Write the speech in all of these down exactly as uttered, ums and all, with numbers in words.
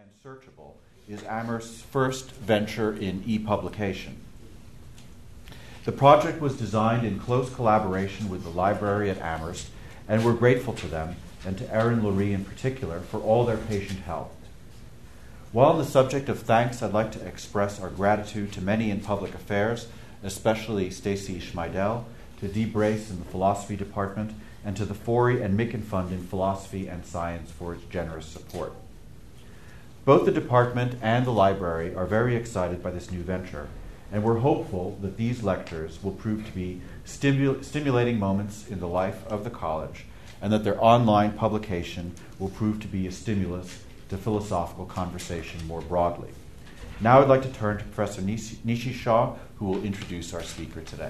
and Searchable is Amherst's first venture in e-publication. The project was designed in close collaboration with the library at Amherst, and we're grateful to them, and to Erin Lurie in particular, for all their patient help. While on the subject of thanks, I'd like to express our gratitude to many in public affairs, especially Stacy Schmeidel, to Dee Brace in the philosophy department, and to the Forey and Micken Fund in philosophy and science for its generous support. Both the department and the library are very excited by this new venture, and we're hopeful that these lectures will prove to be stimul- stimulating moments in the life of the college, and that their online publication will prove to be a stimulus to philosophical conversation more broadly. Now I'd like to turn to Professor Nishi, Nishi Shah, who will introduce our speaker today.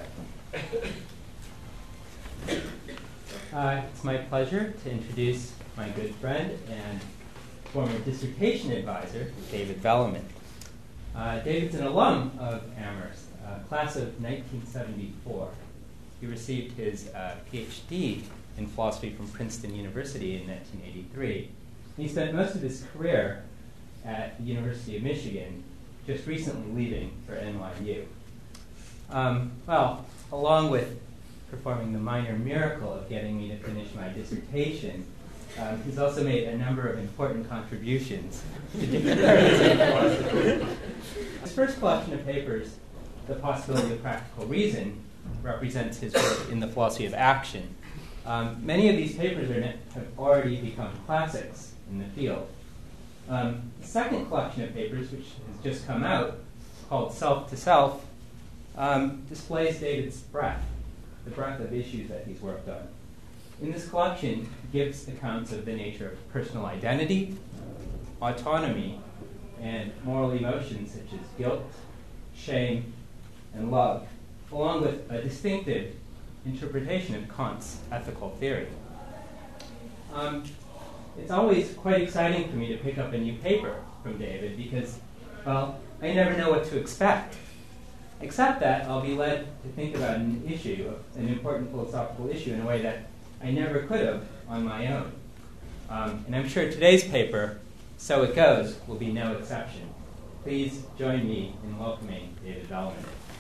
Uh, it's my pleasure to introduce my good friend and former dissertation advisor, David Velleman. Uh, David's an alum of Amherst, uh, class of nineteen seventy-four. He received his uh, P H D in philosophy from Princeton University in nineteen eighty-three. He spent most of his career at the University of Michigan, just recently leaving for N Y U. Um, well, along with performing the minor miracle of getting me to finish my dissertation, um, he's also made a number of important contributions to different areas of philosophy. His first collection of papers, The Possibility of Practical Reason, represents his work in the philosophy of action. Um, many of these papers are, have already become classics in the field. Um, the second collection of papers, which has just come out, called Self to Self, um, displays David's breadth, the breadth of issues that he's worked on. In this collection, he gives accounts of the nature of personal identity, autonomy, and moral emotions such as guilt, shame, and love, along with a distinctive interpretation of Kant's ethical theory. Um, it's always quite exciting for me to pick up a new paper from David because, well, I never know what to expect. Except that I'll be led to think about an issue, an important philosophical issue, in a way that I never could have on my own. Um, and I'm sure today's paper, So It Goes, will be no exception. Please join me in welcoming David Velleman.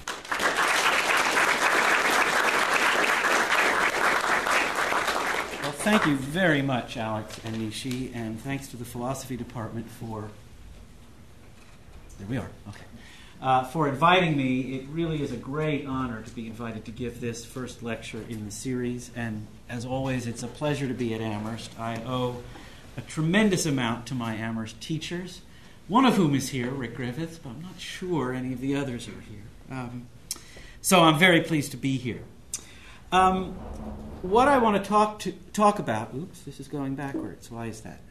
Well, thank you very much, Alex and Nishi, and thanks to the philosophy department for... There we are. Okay. Uh, for inviting me. It really is a great honor to be invited to give this first lecture in the series, and as always, it's a pleasure to be at Amherst. I owe a tremendous amount to my Amherst teachers, one of whom is here, Rick Griffiths, but I'm not sure any of the others are here. Um, so I'm very pleased to be here. Um, what I want to talk to talk about, oops, this is going backwards. Why is that?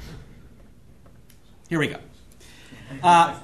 Here we go. Uh,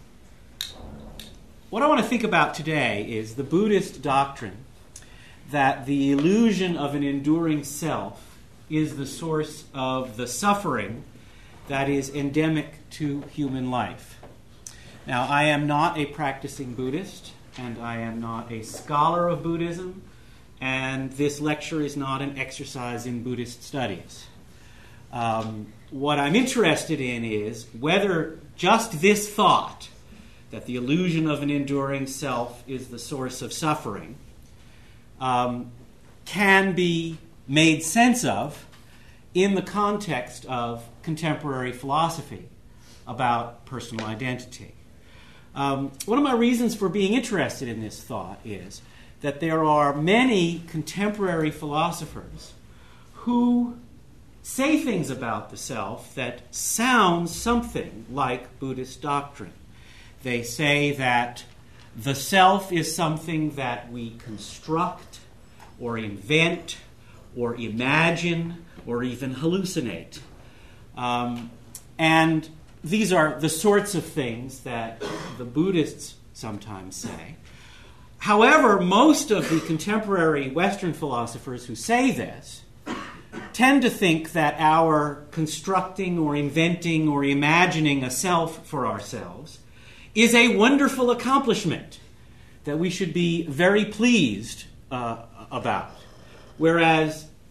What I want to think about today is the Buddhist doctrine that the illusion of an enduring self is the source of the suffering that is endemic to human life. Now, I am not a practicing Buddhist, and I am not a scholar of Buddhism, and this lecture is not an exercise in Buddhist studies. Um, what I'm interested in is whether just this thought, that the illusion of an enduring self is the source of suffering, um, can be made sense of in the context of contemporary philosophy about personal identity. Um, one of my reasons for being interested in this thought is that there are many contemporary philosophers who say things about the self that sound something like Buddhist doctrine. They say that the self is something that we construct or invent or imagine or even hallucinate. Um, and these are the sorts of things that the Buddhists sometimes say. However, most of the contemporary Western philosophers who say this tend to think that our constructing or inventing or imagining a self for ourselves is a wonderful accomplishment that we should be very pleased uh, about. Whereas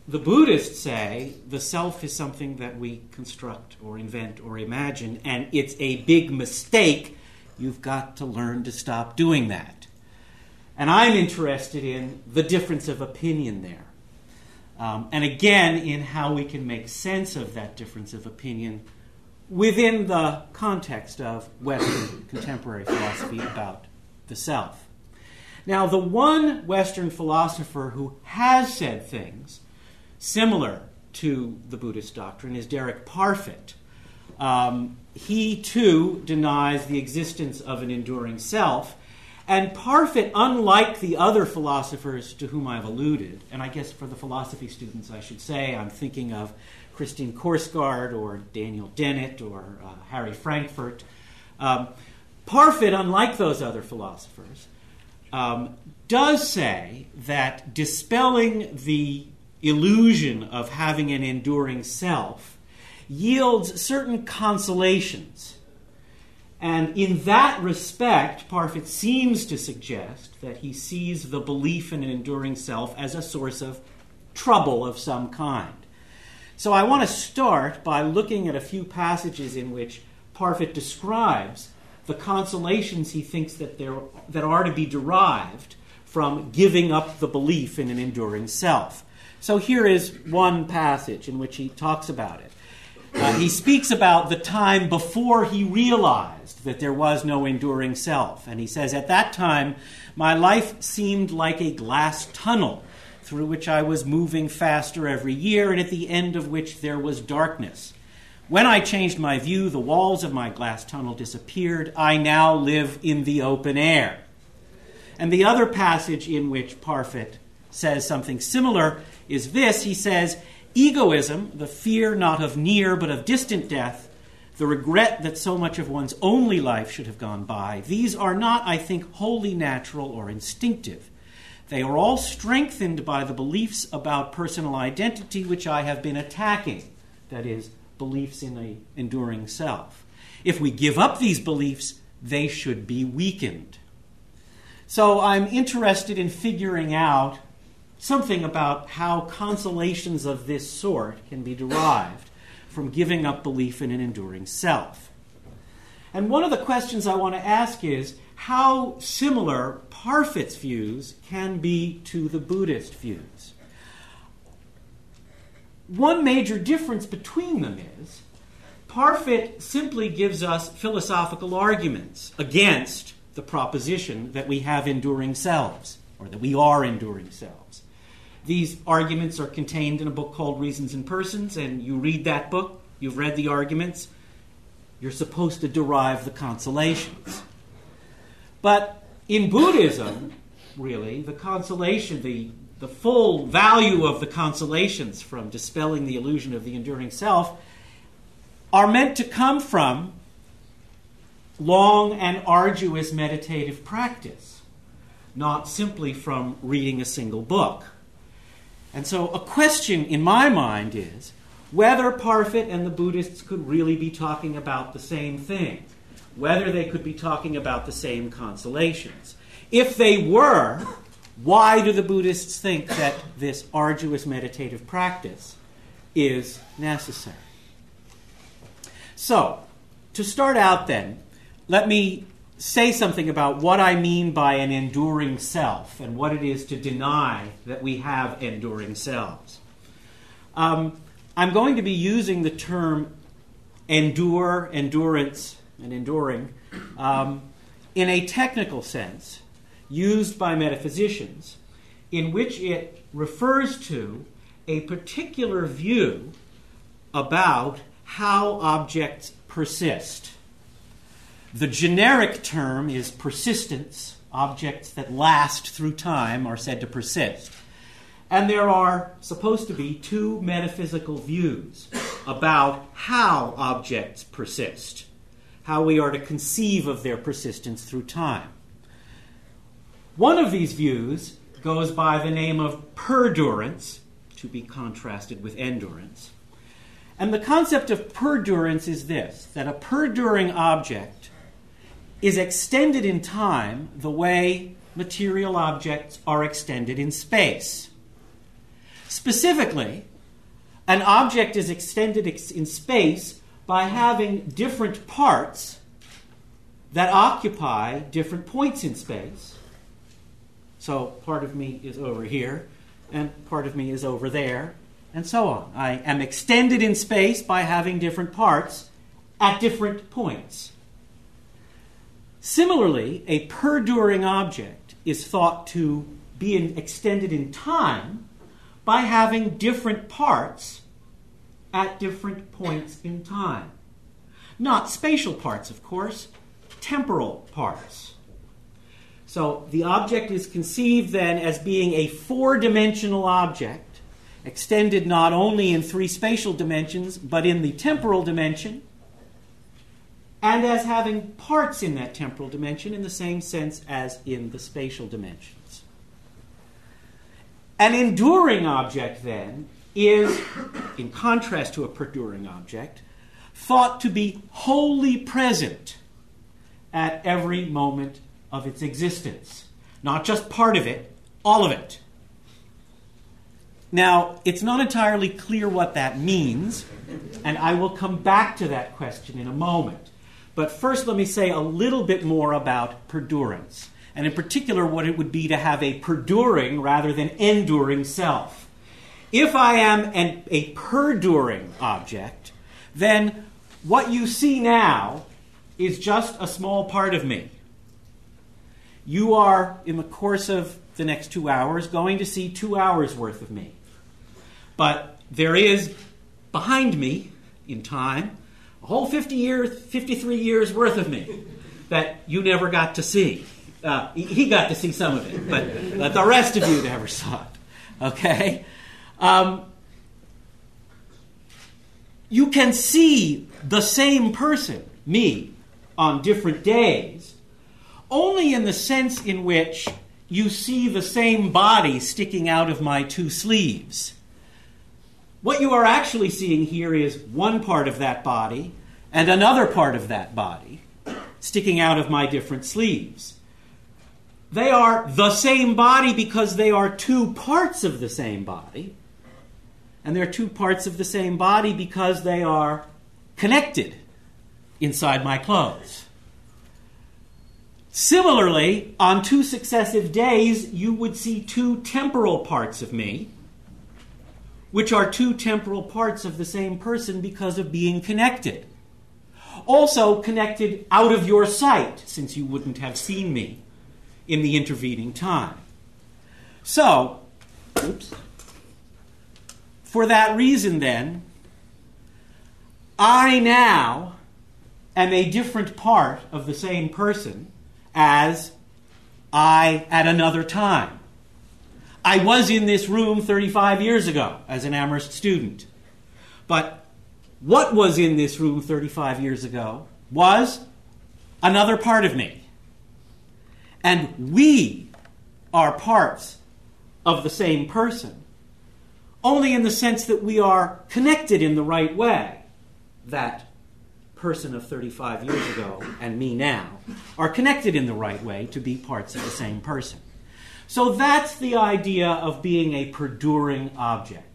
the Buddhists say the self is something that we construct or invent or imagine, and it's a big mistake. You've got to learn to stop doing that. And I'm interested in the difference of opinion there. Um, and again, in how we can make sense of that difference of opinion within the context of Western contemporary philosophy about the self. Now, the one Western philosopher who has said things similar to the Buddhist doctrine is Derek Parfit. Um, he, too, denies the existence of an enduring self. And Parfit, unlike the other philosophers to whom I've alluded, and I guess for the philosophy students I should say, I'm thinking of Christine Korsgaard or Daniel Dennett or uh, Harry Frankfurt. Um, Parfit, unlike those other philosophers, um, does say that dispelling the illusion of having an enduring self yields certain consolations. And in that respect, Parfit seems to suggest that he sees the belief in an enduring self as a source of trouble of some kind. So I want to start by looking at a few passages in which Parfit describes the consolations he thinks that there that are to be derived from giving up the belief in an enduring self. So here is one passage in which he talks about it. Uh, he speaks about the time before he realized that there was no enduring self. And he says, at that time, my life seemed like a glass tunnel through which I was moving faster every year, and at the end of which there was darkness. When I changed my view, the walls of my glass tunnel disappeared. I now live in the open air. And the other passage in which Parfit says something similar is this. He says, egoism, the fear not of near but of distant death, the regret that so much of one's only life should have gone by, these are not, I think, wholly natural or instinctive. They are all strengthened by the beliefs about personal identity which I have been attacking, that is, beliefs in an enduring self. If we give up these beliefs, they should be weakened. So I'm interested in figuring out something about how consolations of this sort can be derived from giving up belief in an enduring self. And one of the questions I want to ask is how similar Parfit's views can be to the Buddhist views. One major difference between them is Parfit simply gives us philosophical arguments against the proposition that we have enduring selves, or that we are enduring selves. These arguments are contained in a book called Reasons and Persons, and you read that book, you've read the arguments, you're supposed to derive the consolations. But in Buddhism, really, the consolation, the, the full value of the consolations from dispelling the illusion of the enduring self are meant to come from long and arduous meditative practice, not simply from reading a single book. And so a question in my mind is whether Parfit and the Buddhists could really be talking about the same thing, whether they could be talking about the same consolations. If they were, why do the Buddhists think that this arduous meditative practice is necessary? So, to start out then, let me say something about what I mean by an enduring self and what it is to deny that we have enduring selves. Um, I'm going to be using the term endure, endurance, and enduring um, in a technical sense used by metaphysicians in which it refers to a particular view about how objects persist. The generic term is persistence. Objects that last through time are said to persist. And there are supposed to be two metaphysical views about how objects persist, how we are to conceive of their persistence through time. One of these views goes by the name of perdurance, to be contrasted with endurance. And the concept of perdurance is this, that a perduring object is extended in time the way material objects are extended in space. Specifically, an object is extended ex- in space by having different parts that occupy different points in space. So part of me is over here, and part of me is over there, and so on. I am extended in space by having different parts at different points. Similarly, a perduring object is thought to be in, extended in time by having different parts at different points in time. Not spatial parts, of course, temporal parts. So the object is conceived then as being a four-dimensional object, extended not only in three spatial dimensions, but in the temporal dimension, and as having parts in that temporal dimension in the same sense as in the spatial dimensions. An enduring object, then, is, in contrast to a perduring object, thought to be wholly present at every moment of its existence. Not just part of it, all of it. Now, it's not entirely clear what that means, and I will come back to that question in a moment. But first, let me say a little bit more about perdurance, and in particular, what it would be to have a perduring rather than enduring self. If I am an, a perduring object, then what you see now is just a small part of me. You are, in the course of the next two hours, going to see two hours worth of me. But there is, behind me, in time, a whole fifty years, fifty-three years worth of me that you never got to see. Uh, he got to see some of it, but, but the rest of you never saw it. Okay? Um, you can see the same person, me, on different days, only in the sense in which you see the same body sticking out of my two sleeves. What you are actually seeing here is one part of that body and another part of that body sticking out of my different sleeves. They are the same body because they are two parts of the same body, and they're two parts of the same body because they are connected inside my clothes. Similarly, on two successive days, you would see two temporal parts of me, which are two temporal parts of the same person because of being connected. Also connected out of your sight, since you wouldn't have seen me in the intervening time. So, oops. For that reason, then, I now am a different part of the same person as I at another time. I was in this room thirty-five years ago as an Amherst student. But what was in this room thirty-five years ago was another part of me. And we are parts of the same person, only in the sense that we are connected in the right way. That person of thirty-five years ago and me now are connected in the right way to be parts of the same person. So that's the idea of being a perduring object.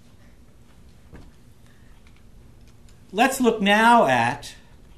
Let's look now at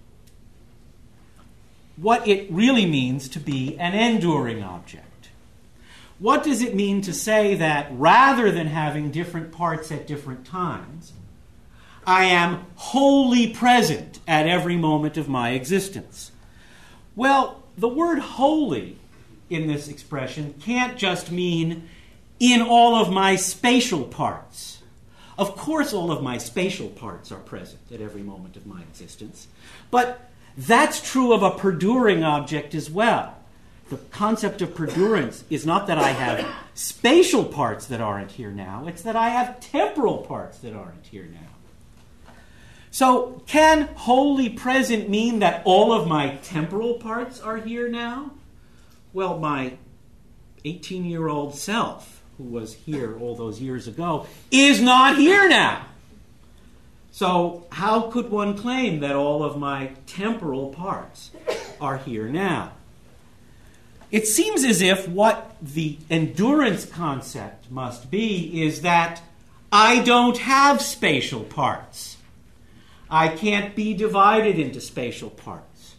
what it really means to be an enduring object. What does it mean to say that rather than having different parts at different times, I am wholly present at every moment of my existence? Well, the word wholly in this expression can't just mean in all of my spatial parts. Of course, all of my spatial parts are present at every moment of my existence, but that's true of a perduring object as well. The concept of perdurance is not that I have spatial parts that aren't here now, it's that I have temporal parts that aren't here now. So, can wholly present mean that all of my temporal parts are here now? Well, my eighteen-year-old self, who was here all those years ago, is not here now. So how could one claim that all of my temporal parts are here now? It seems as if what the endurance concept must be is that I don't have spatial parts. I can't be divided into spatial parts.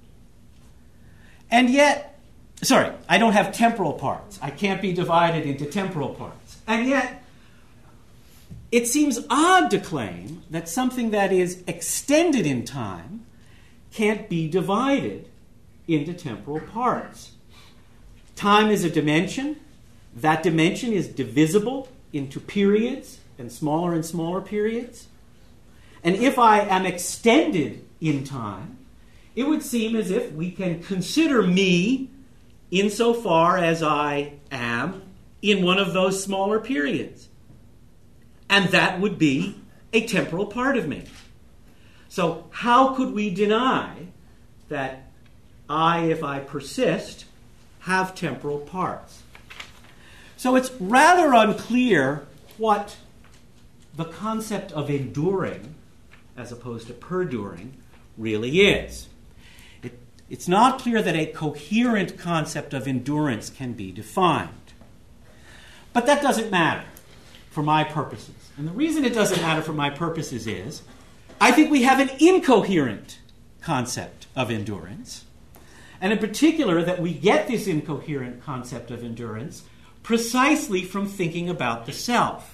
And yet, sorry, I don't have temporal parts. I can't be divided into temporal parts. And yet, it seems odd to claim that something that is extended in time can't be divided into temporal parts. Time is a dimension. That dimension is divisible into periods and smaller and smaller periods. And if I am extended in time, it would seem as if we can consider me insofar as I am in one of those smaller periods. And that would be a temporal part of me. So how could we deny that I, if I persist, have temporal parts? So it's rather unclear what the concept of enduring, as opposed to perduring, really is. It, it's not clear that a coherent concept of endurance can be defined. But that doesn't matter for my purposes. And the reason it doesn't matter for my purposes is, I think we have an incoherent concept of endurance. And in particular, that we get this incoherent concept of endurance precisely from thinking about the self.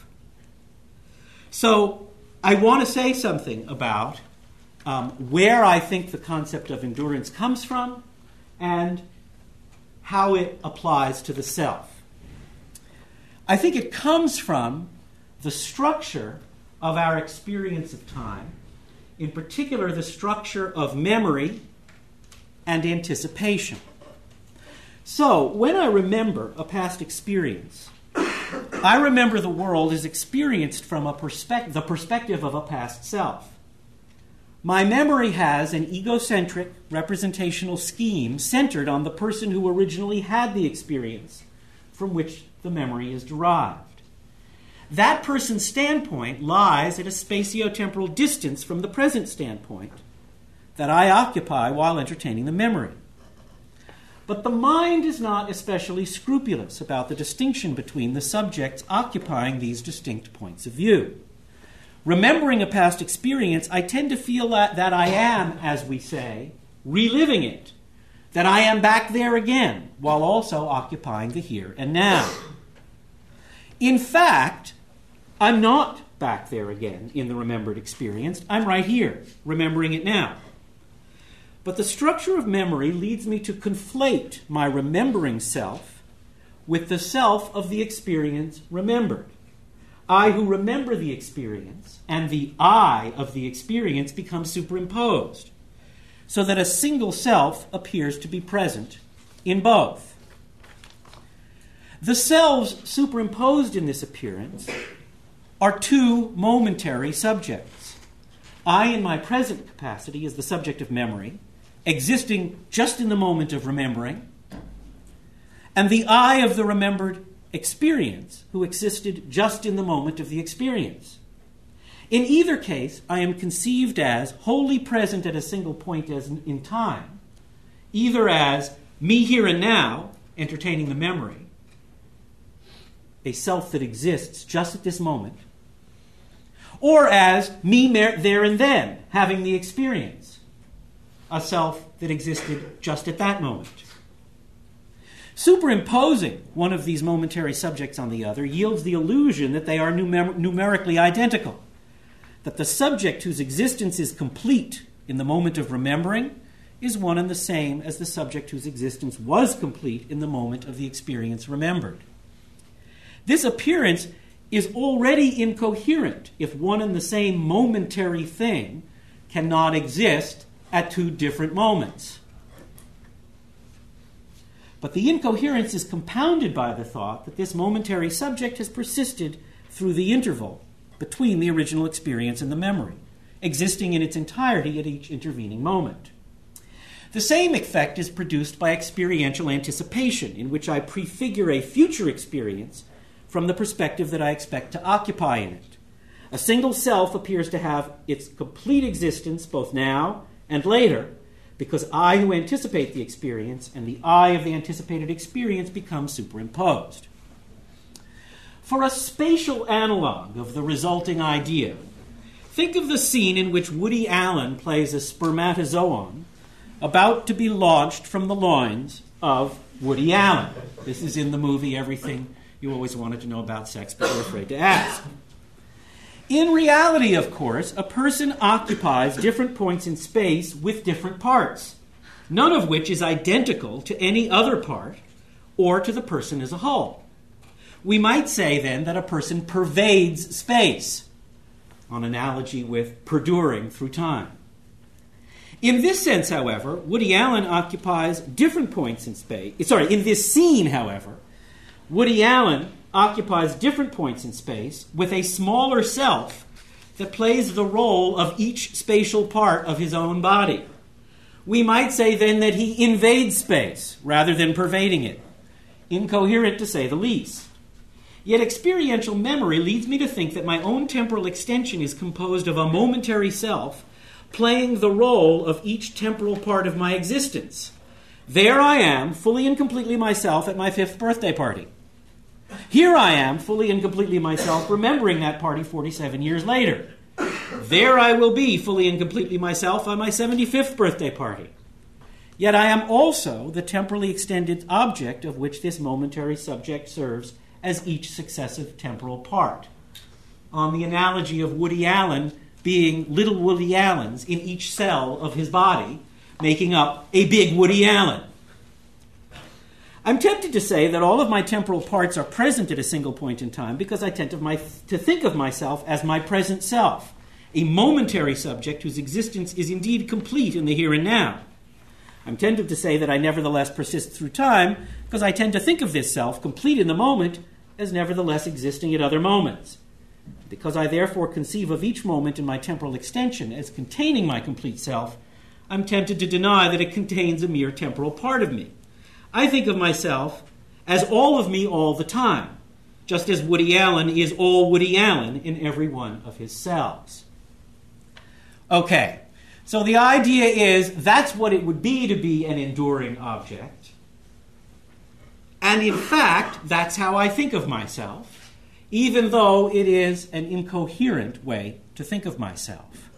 So I want to say something about um, where I think the concept of endurance comes from and how it applies to the self. I think it comes from the structure of our experience of time, in particular the structure of memory and anticipation. So, when I remember a past experience, I remember the world as experienced from a perspective, the perspective of a past self. My memory has an egocentric representational scheme centered on the person who originally had the experience from which the memory is derived. That person's standpoint lies at a spatiotemporal distance from the present standpoint that I occupy while entertaining the memory. But the mind is not especially scrupulous about the distinction between the subjects occupying these distinct points of view. Remembering a past experience, I tend to feel that, that I am, as we say, reliving it, that I am back there again, while also occupying the here and now. In fact, I'm not back there again in the remembered experience. I'm right here, remembering it now. But the structure of memory leads me to conflate my remembering self with the self of the experience remembered. I who remember the experience and the I of the experience become superimposed, so that a single self appears to be present in both. The selves superimposed in this appearance are two momentary subjects. I, in my present capacity, is the subject of memory, existing just in the moment of remembering, and the I of the remembered experience, who existed just in the moment of the experience. In either case, I am conceived as wholly present at a single point as in time, either as me here and now, entertaining the memory, a self that exists just at this moment, or as me there and then, having the experience, a self that existed just at that moment. Superimposing one of these momentary subjects on the other yields the illusion that they are numer- numerically identical, that the subject whose existence is complete in the moment of remembering is one and the same as the subject whose existence was complete in the moment of the experience remembered. This appearance is already incoherent if one and the same momentary thing cannot exist at two different moments. But the incoherence is compounded by the thought that this momentary subject has persisted through the interval between the original experience and the memory, existing in its entirety at each intervening moment. The same effect is produced by experiential anticipation, in which I prefigure a future experience from the perspective that I expect to occupy in it. A single self appears to have its complete existence both now and later, because I who anticipate the experience and the I of the anticipated experience become superimposed. For a spatial analog of the resulting idea, think of the scene in which Woody Allen plays a spermatozoon about to be launched from the loins of Woody Allen. This is in the movie Everything You Always Wanted to Know About Sex But Were Afraid to Ask. In reality, of course, a person occupies different points in space with different parts, none of which is identical to any other part or to the person as a whole. We might say, then, that a person pervades space, on analogy with perduring through time. In this sense, however, Woody Allen occupies different points in space. Sorry, in this scene, however, Woody Allen occupies different points in space with a smaller self that plays the role of each spatial part of his own body. We might say, then, that he invades space rather than pervading it. Incoherent, to say the least. Yet experiential memory leads me to think that my own temporal extension is composed of a momentary self playing the role of each temporal part of my existence. There I am, fully and completely myself at my fifth birthday party. Here I am, fully and completely myself, remembering that party forty-seven years later. There I will be, fully and completely myself, on my seventy-fifth birthday party. Yet I am also the temporally extended object of which this momentary subject serves as each successive temporal part. On the analogy of Woody Allen being little Woody Allens in each cell of his body, making up a big Woody Allen. I'm tempted to say that all of my temporal parts are present at a single point in time because I tend to, my, to think of myself as my present self, a momentary subject whose existence is indeed complete in the here and now. I'm tempted to say that I nevertheless persist through time because I tend to think of this self, complete in the moment, as nevertheless existing at other moments. Because I therefore conceive of each moment in my temporal extension as containing my complete self, I'm tempted to deny that it contains a mere temporal part of me. I think of myself as all of me all the time, just as Woody Allen is all Woody Allen in every one of his cells. Okay, so the idea is that's what it would be to be an enduring object. And in fact, that's how I think of myself, even though it is an incoherent way to think of myself.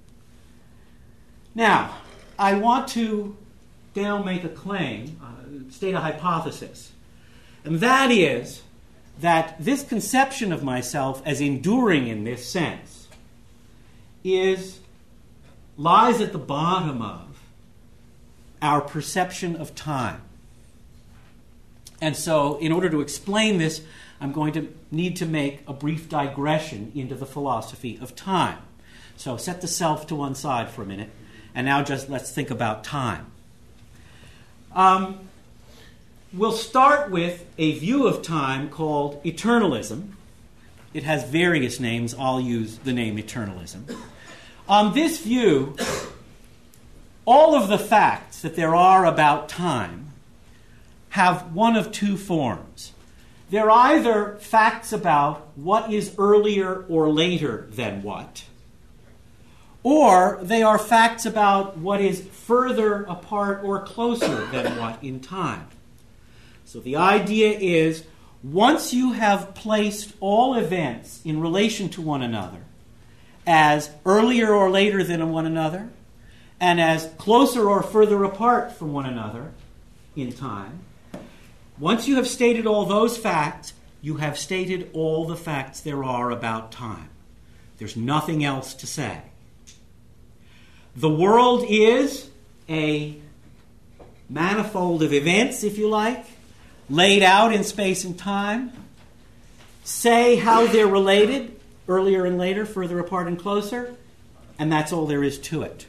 Now, I want to now make a claim, uh, state a hypothesis, and that is that this conception of myself as enduring in this sense is lies at the bottom of our perception of time. And so, in order to explain this, I'm going to need to make a brief digression into the philosophy of time. So set the self to one side for a minute, and now just let's think about time. Um, we'll start with a view of time called eternalism. It has various names. I'll use the name eternalism. On this view, all of the facts that there are about time have one of two forms. They're either facts about what is earlier or later than what, or they are facts about what is further apart or closer than what in time. So the idea is, once you have placed all events in relation to one another as earlier or later than one another, and as closer or further apart from one another in time, once you have stated all those facts, you have stated all the facts there are about time. There's nothing else to say. The world is a manifold of events, if you like, laid out in space and time. Say how they're related, earlier and later, further apart and closer, and that's all there is to it.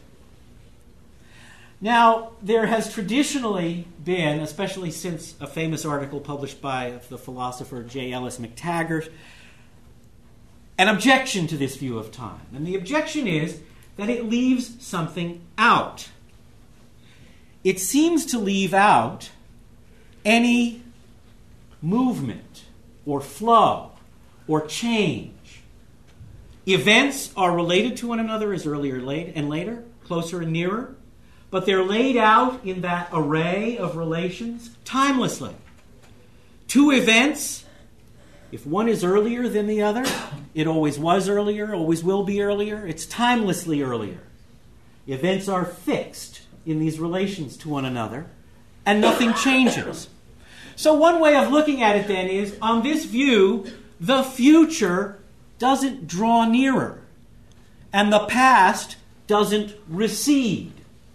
Now, there has traditionally been, especially since a famous article published by the philosopher J. Ellis McTaggart, an objection to this view of time. And the objection is that it leaves something out. It seems to leave out any movement or flow or change. Events are related to one another as earlier and later, closer and nearer, but they're laid out in that array of relations timelessly. Two events, If one is earlier than the other, it always was earlier, always will be earlier. It's timelessly earlier. Events are fixed in these relations to one another, and nothing changes. So one way of looking at it then is, on this view, the future doesn't draw nearer, and the past doesn't recede.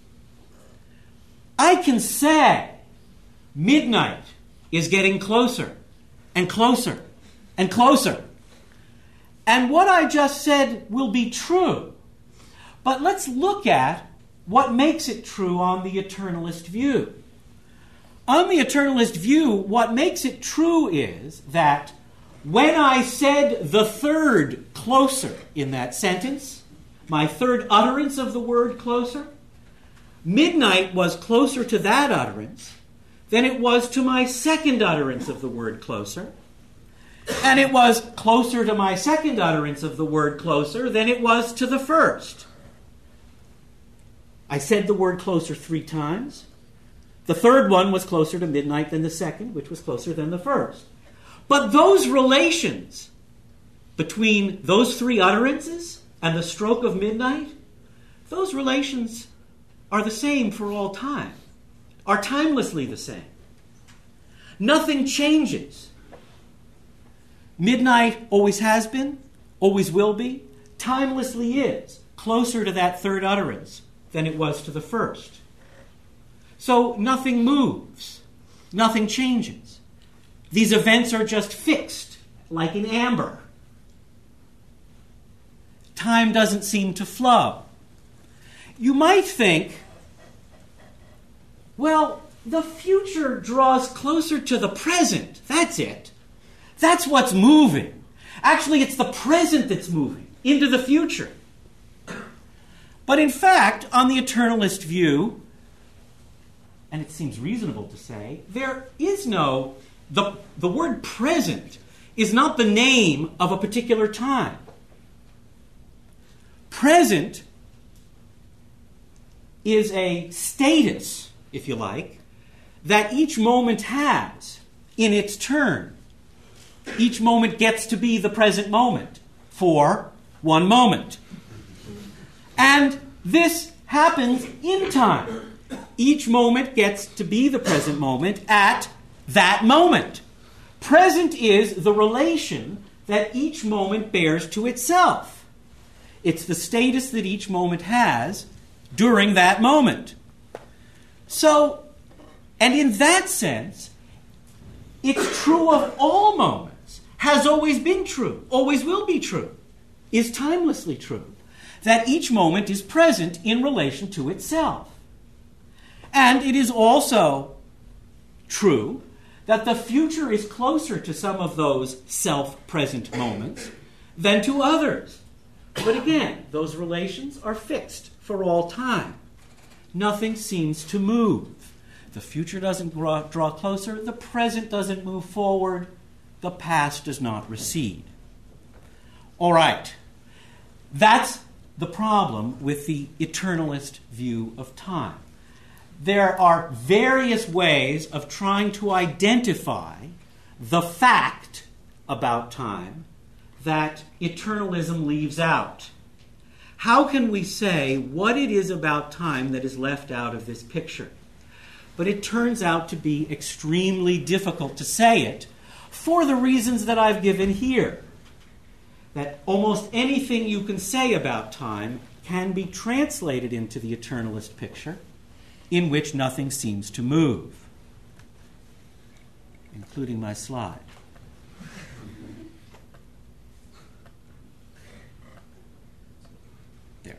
I can say midnight is getting closer and closer and closer. And what I just said will be true. But let's look at what makes it true on the eternalist view. On the eternalist view, what makes it true is that when I said the third closer in that sentence, my third utterance of the word closer, midnight was closer to that utterance than it was to my second utterance of the word closer. And it was closer to my second utterance of the word closer than it was to the first. I said the word closer three times. The third one was closer to midnight than the second, which was closer than the first. But those relations between those three utterances and the stroke of midnight, those relations are the same for all time, are timelessly the same. Nothing changes. Midnight always has been, always will be, timelessly is closer to that third utterance than it was to the first. So nothing moves, nothing changes. These events are just fixed, like in amber. Time doesn't seem to flow. You might think, well, the future draws closer to the present. That's it. That's what's moving. Actually, it's the present that's moving into the future. But in fact, on the eternalist view, and it seems reasonable to say, there is no, the, the word present is not the name of a particular time. Present is a status, if you like, that each moment has in its turn. Each moment gets to be the present moment for one moment. And this happens in time. Each moment gets to be the present moment at that moment. Present is the relation that each moment bears to itself. It's the status that each moment has during that moment. So, and in that sense, it's true of all moments, has always been true, always will be true, is timelessly true, that each moment is present in relation to itself. And it is also true that the future is closer to some of those self-present moments than to others. But again, those relations are fixed for all time. Nothing seems to move. The future doesn't draw, draw closer. The present doesn't move forward. The past does not recede. All right. That's the problem with the eternalist view of time. There are various ways of trying to identify the fact about time that eternalism leaves out. How can we say what it is about time that is left out of this picture? But it turns out to be extremely difficult to say it for the reasons that I've given here. That almost anything you can say about time can be translated into the eternalist picture, in which nothing seems to move, including my slide. There.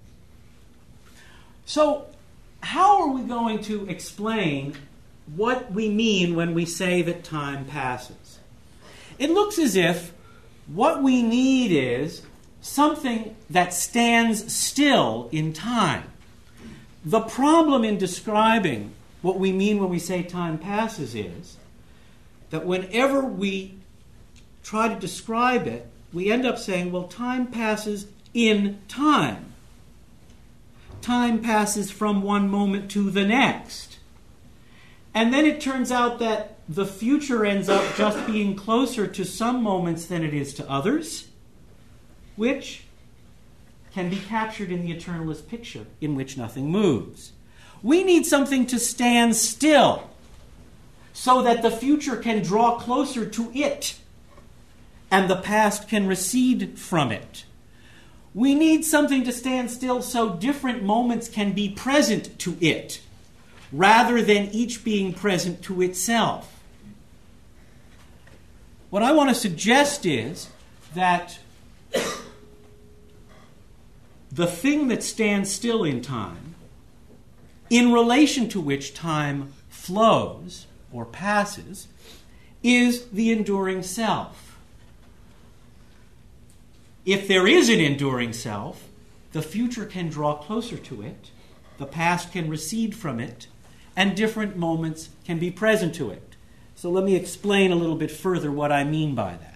So, how are we going to explain what we mean when we say that time passes? It looks as if what we need is something that stands still in time. The problem in describing what we mean when we say time passes is that whenever we try to describe it, we end up saying, well, time passes in time. Time passes from one moment to the next. And then it turns out that the future ends up just being closer to some moments than it is to others, which can be captured in the eternalist picture in which nothing moves. We need something to stand still so that the future can draw closer to it and the past can recede from it. We need something to stand still so different moments can be present to it rather than each being present to itself. What I want to suggest is that the thing that stands still in time, in relation to which time flows or passes, is the enduring self. If there is an enduring self, the future can draw closer to it, the past can recede from it, and different moments can be present to it. So let me explain a little bit further what I mean by that.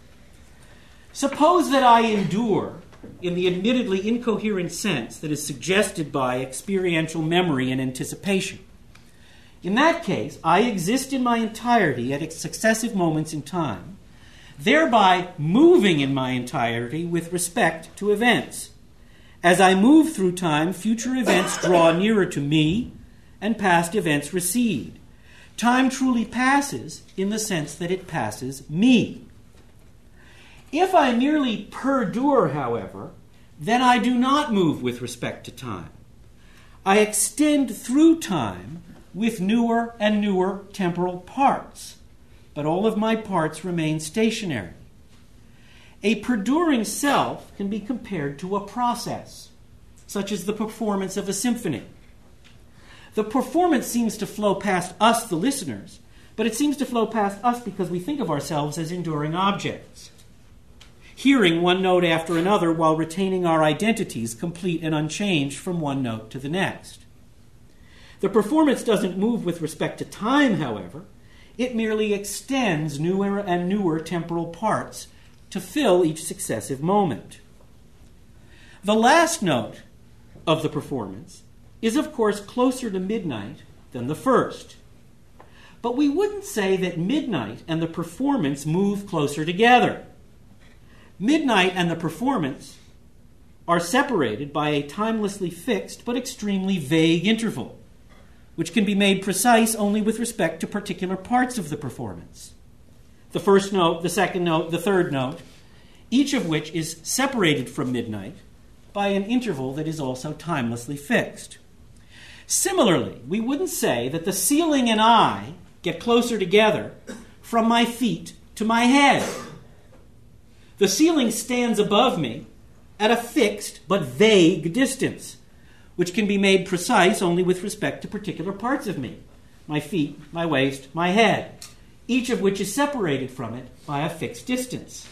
Suppose that I endure in the admittedly incoherent sense that is suggested by experiential memory and anticipation. In that case, I exist in my entirety at successive moments in time, thereby moving in my entirety with respect to events. As I move through time, future events draw nearer to me, and past events recede. Time truly passes in the sense that it passes me. If I merely perdure, however, then I do not move with respect to time. I extend through time with newer and newer temporal parts, but all of my parts remain stationary. A perduring self can be compared to a process, such as the performance of a symphony. The performance seems to flow past us, the listeners, but it seems to flow past us because we think of ourselves as enduring objects, hearing one note after another while retaining our identities complete and unchanged from one note to the next. The performance doesn't move with respect to time, however. It merely extends newer and newer temporal parts to fill each successive moment. The last note of the performance is, of course, closer to midnight than the first. But we wouldn't say that midnight and the performance move closer together. Midnight and the performance are separated by a timelessly fixed but extremely vague interval, which can be made precise only with respect to particular parts of the performance. The first note, the second note, the third note, each of which is separated from midnight by an interval that is also timelessly fixed. Similarly, we wouldn't say that the ceiling and I get closer together from my feet to my head. The ceiling stands above me at a fixed but vague distance, which can be made precise only with respect to particular parts of me, my feet, my waist, my head, each of which is separated from it by a fixed distance.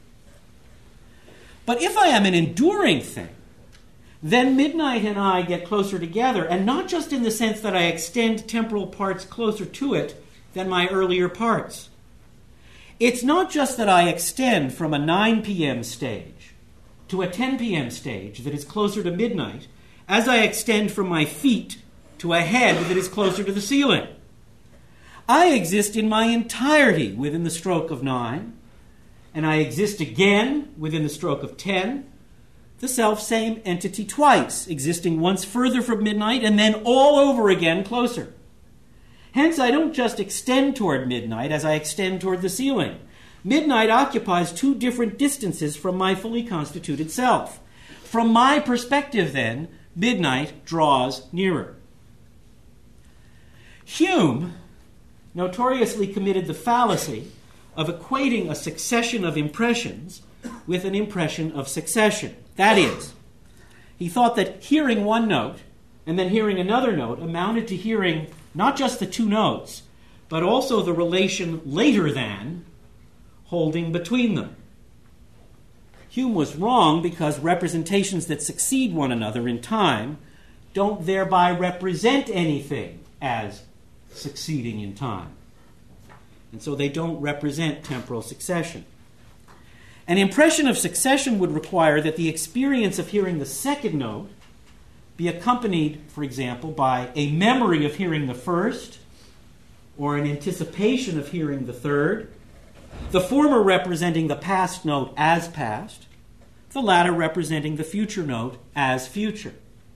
But if I am an enduring thing, then midnight and I get closer together, and not just in the sense that I extend temporal parts closer to it than my earlier parts. It's not just that I extend from a nine p.m. stage to a ten p.m. stage that is closer to midnight, as I extend from my feet to a head that is closer to the ceiling. I exist in my entirety within the stroke of nine, and I exist again within the stroke of ten, the self-same entity twice, existing once further from midnight and then all over again closer. Hence, I don't just extend toward midnight as I extend toward the ceiling. Midnight occupies two different distances from my fully constituted self. From my perspective, then, midnight draws nearer. Hume notoriously committed the fallacy of equating a succession of impressions with an impression of succession. That is, he thought that hearing one note and then hearing another note amounted to hearing not just the two notes, but also the relation later than holding between them. Hume was wrong because representations that succeed one another in time don't thereby represent anything as succeeding in time. And so they don't represent temporal succession. An impression of succession would require that the experience of hearing the second note be accompanied, for example, by a memory of hearing the first or an anticipation of hearing the third, the former representing the past note as past, the latter representing the future note as future.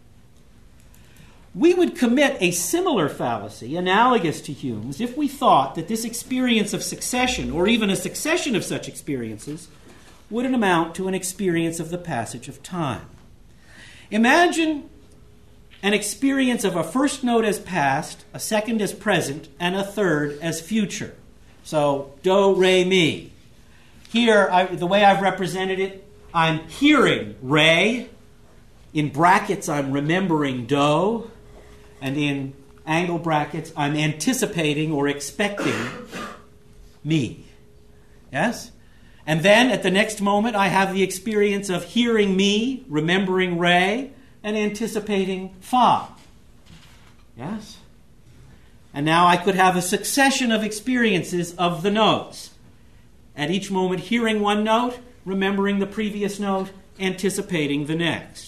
We would commit a similar fallacy, analogous to Hume's, if we thought that this experience of succession, or even a succession of such experiences, would amount to an experience of the passage of time. Imagine an experience of a first note as past, a second as present, and a third as future. So, do, re, mi. Here, I, the way I've represented it, I'm hearing re. In brackets, I'm remembering do. And in angle brackets, I'm anticipating or expecting me. Yes? And then at the next moment, I have the experience of hearing me, remembering re, and anticipating fa. Yes? And now I could have a succession of experiences of the notes. At each moment, hearing one note, remembering the previous note, anticipating the next.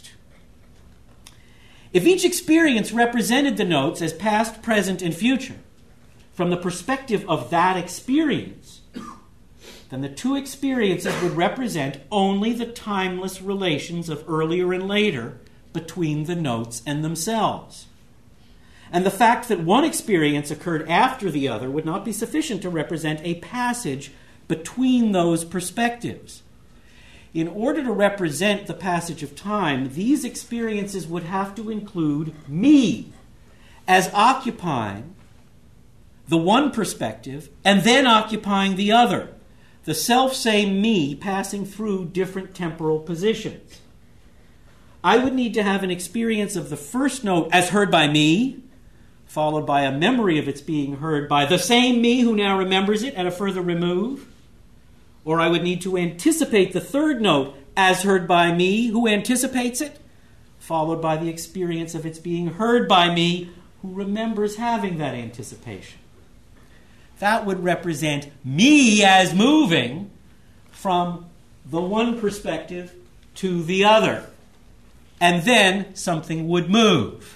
If each experience represented the notes as past, present, and future, from the perspective of that experience, then the two experiences would represent only the timeless relations of earlier and later between the notes and themselves. And the fact that one experience occurred after the other would not be sufficient to represent a passage between those perspectives. In order to represent the passage of time, these experiences would have to include me as occupying the one perspective and then occupying the other, the self-same me passing through different temporal positions. I would need to have an experience of the first note as heard by me, followed by a memory of its being heard by the same me who now remembers it at a further remove. Or I would need to anticipate the third note as heard by me, who anticipates it, followed by the experience of its being heard by me, who remembers having that anticipation. That would represent me as moving from the one perspective to the other. And then something would move.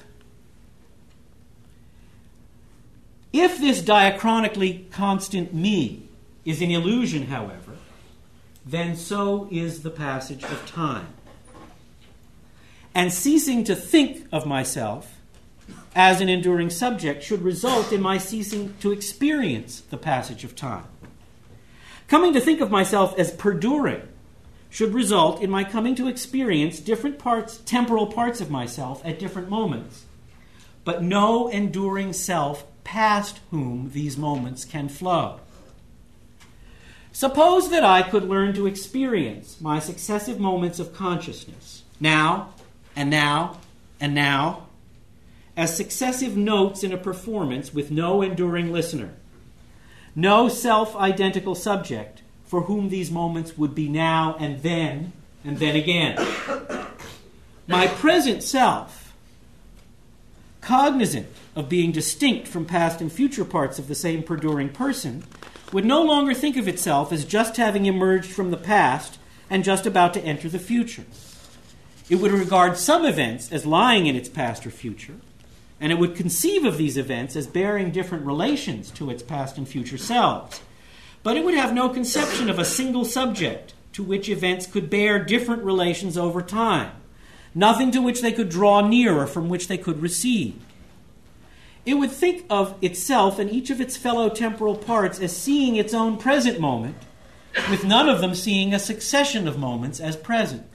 If this diachronically constant me is an illusion, however, then so is the passage of time. And ceasing to think of myself as an enduring subject should result in my ceasing to experience the passage of time. Coming to think of myself as perduring should result in my coming to experience different parts, temporal parts of myself at different moments, but no enduring self past whom these moments can flow. Suppose that I could learn to experience my successive moments of consciousness, now, and now, and now, as successive notes in a performance with no enduring listener, no self-identical subject for whom these moments would be now and then, and then again. My present self, cognizant of being distinct from past and future parts of the same perduring person, would no longer think of itself as just having emerged from the past and just about to enter the future. It would regard some events as lying in its past or future, and it would conceive of these events as bearing different relations to its past and future selves. But it would have no conception of a single subject to which events could bear different relations over time, nothing to which they could draw near or from which they could recede. It would think of itself and each of its fellow temporal parts as seeing its own present moment, with none of them seeing a succession of moments as present.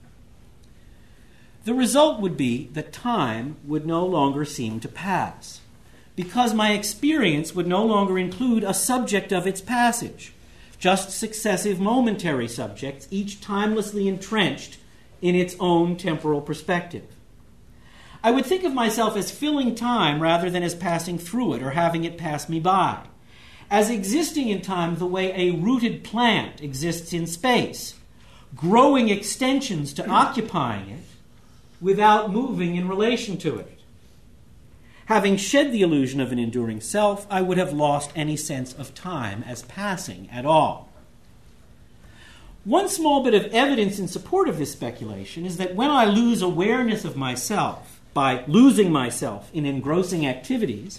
The result would be that time would no longer seem to pass, because my experience would no longer include a subject of its passage, just successive momentary subjects, each timelessly entrenched in its own temporal perspective. I would think of myself as filling time rather than as passing through it or having it pass me by, as existing in time the way a rooted plant exists in space, growing extensions to occupying it without moving in relation to it. Having shed the illusion of an enduring self, I would have lost any sense of time as passing at all. One small bit of evidence in support of this speculation is that when I lose awareness of myself, by losing myself in engrossing activities,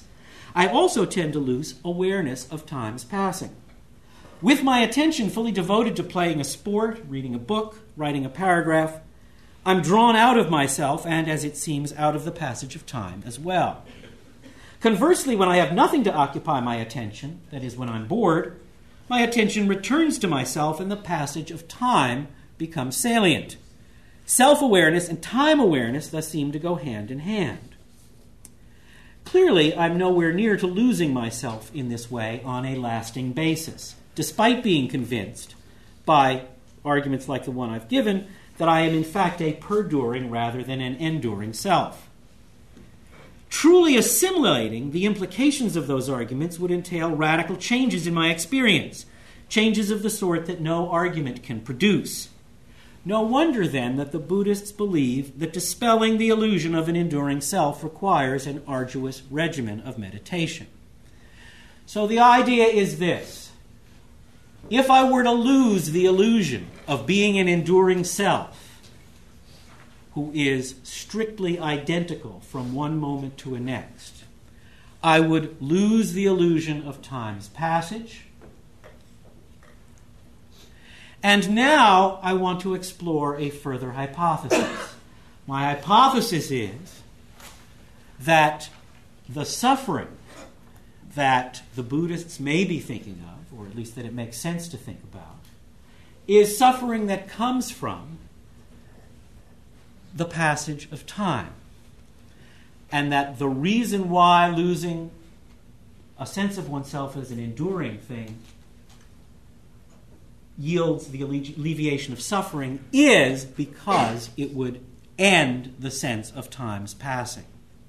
I also tend to lose awareness of time's passing. With my attention fully devoted to playing a sport, reading a book, writing a paragraph, I'm drawn out of myself and, as it seems, out of the passage of time as well. Conversely, when I have nothing to occupy my attention, that is, when I'm bored, my attention returns to myself and the passage of time becomes salient. Self-awareness and time awareness thus seem to go hand in hand. Clearly, I'm nowhere near to losing myself in this way on a lasting basis, despite being convinced by arguments like the one I've given that I am in fact a perduring rather than an enduring self. Truly assimilating the implications of those arguments would entail radical changes in my experience, changes of the sort that no argument can produce. No wonder, then, that the Buddhists believe that dispelling the illusion of an enduring self requires an arduous regimen of meditation. So the idea is this. If I were to lose the illusion of being an enduring self, who is strictly identical from one moment to a next, I would lose the illusion of time's passage. And now I want to explore a further hypothesis. My hypothesis is that the suffering that the Buddhists may be thinking of, or at least that it makes sense to think about, is suffering that comes from the passage of time. And that the reason why losing a sense of oneself as an enduring thing yields the alleviation of suffering is because it would end the sense of time's passing.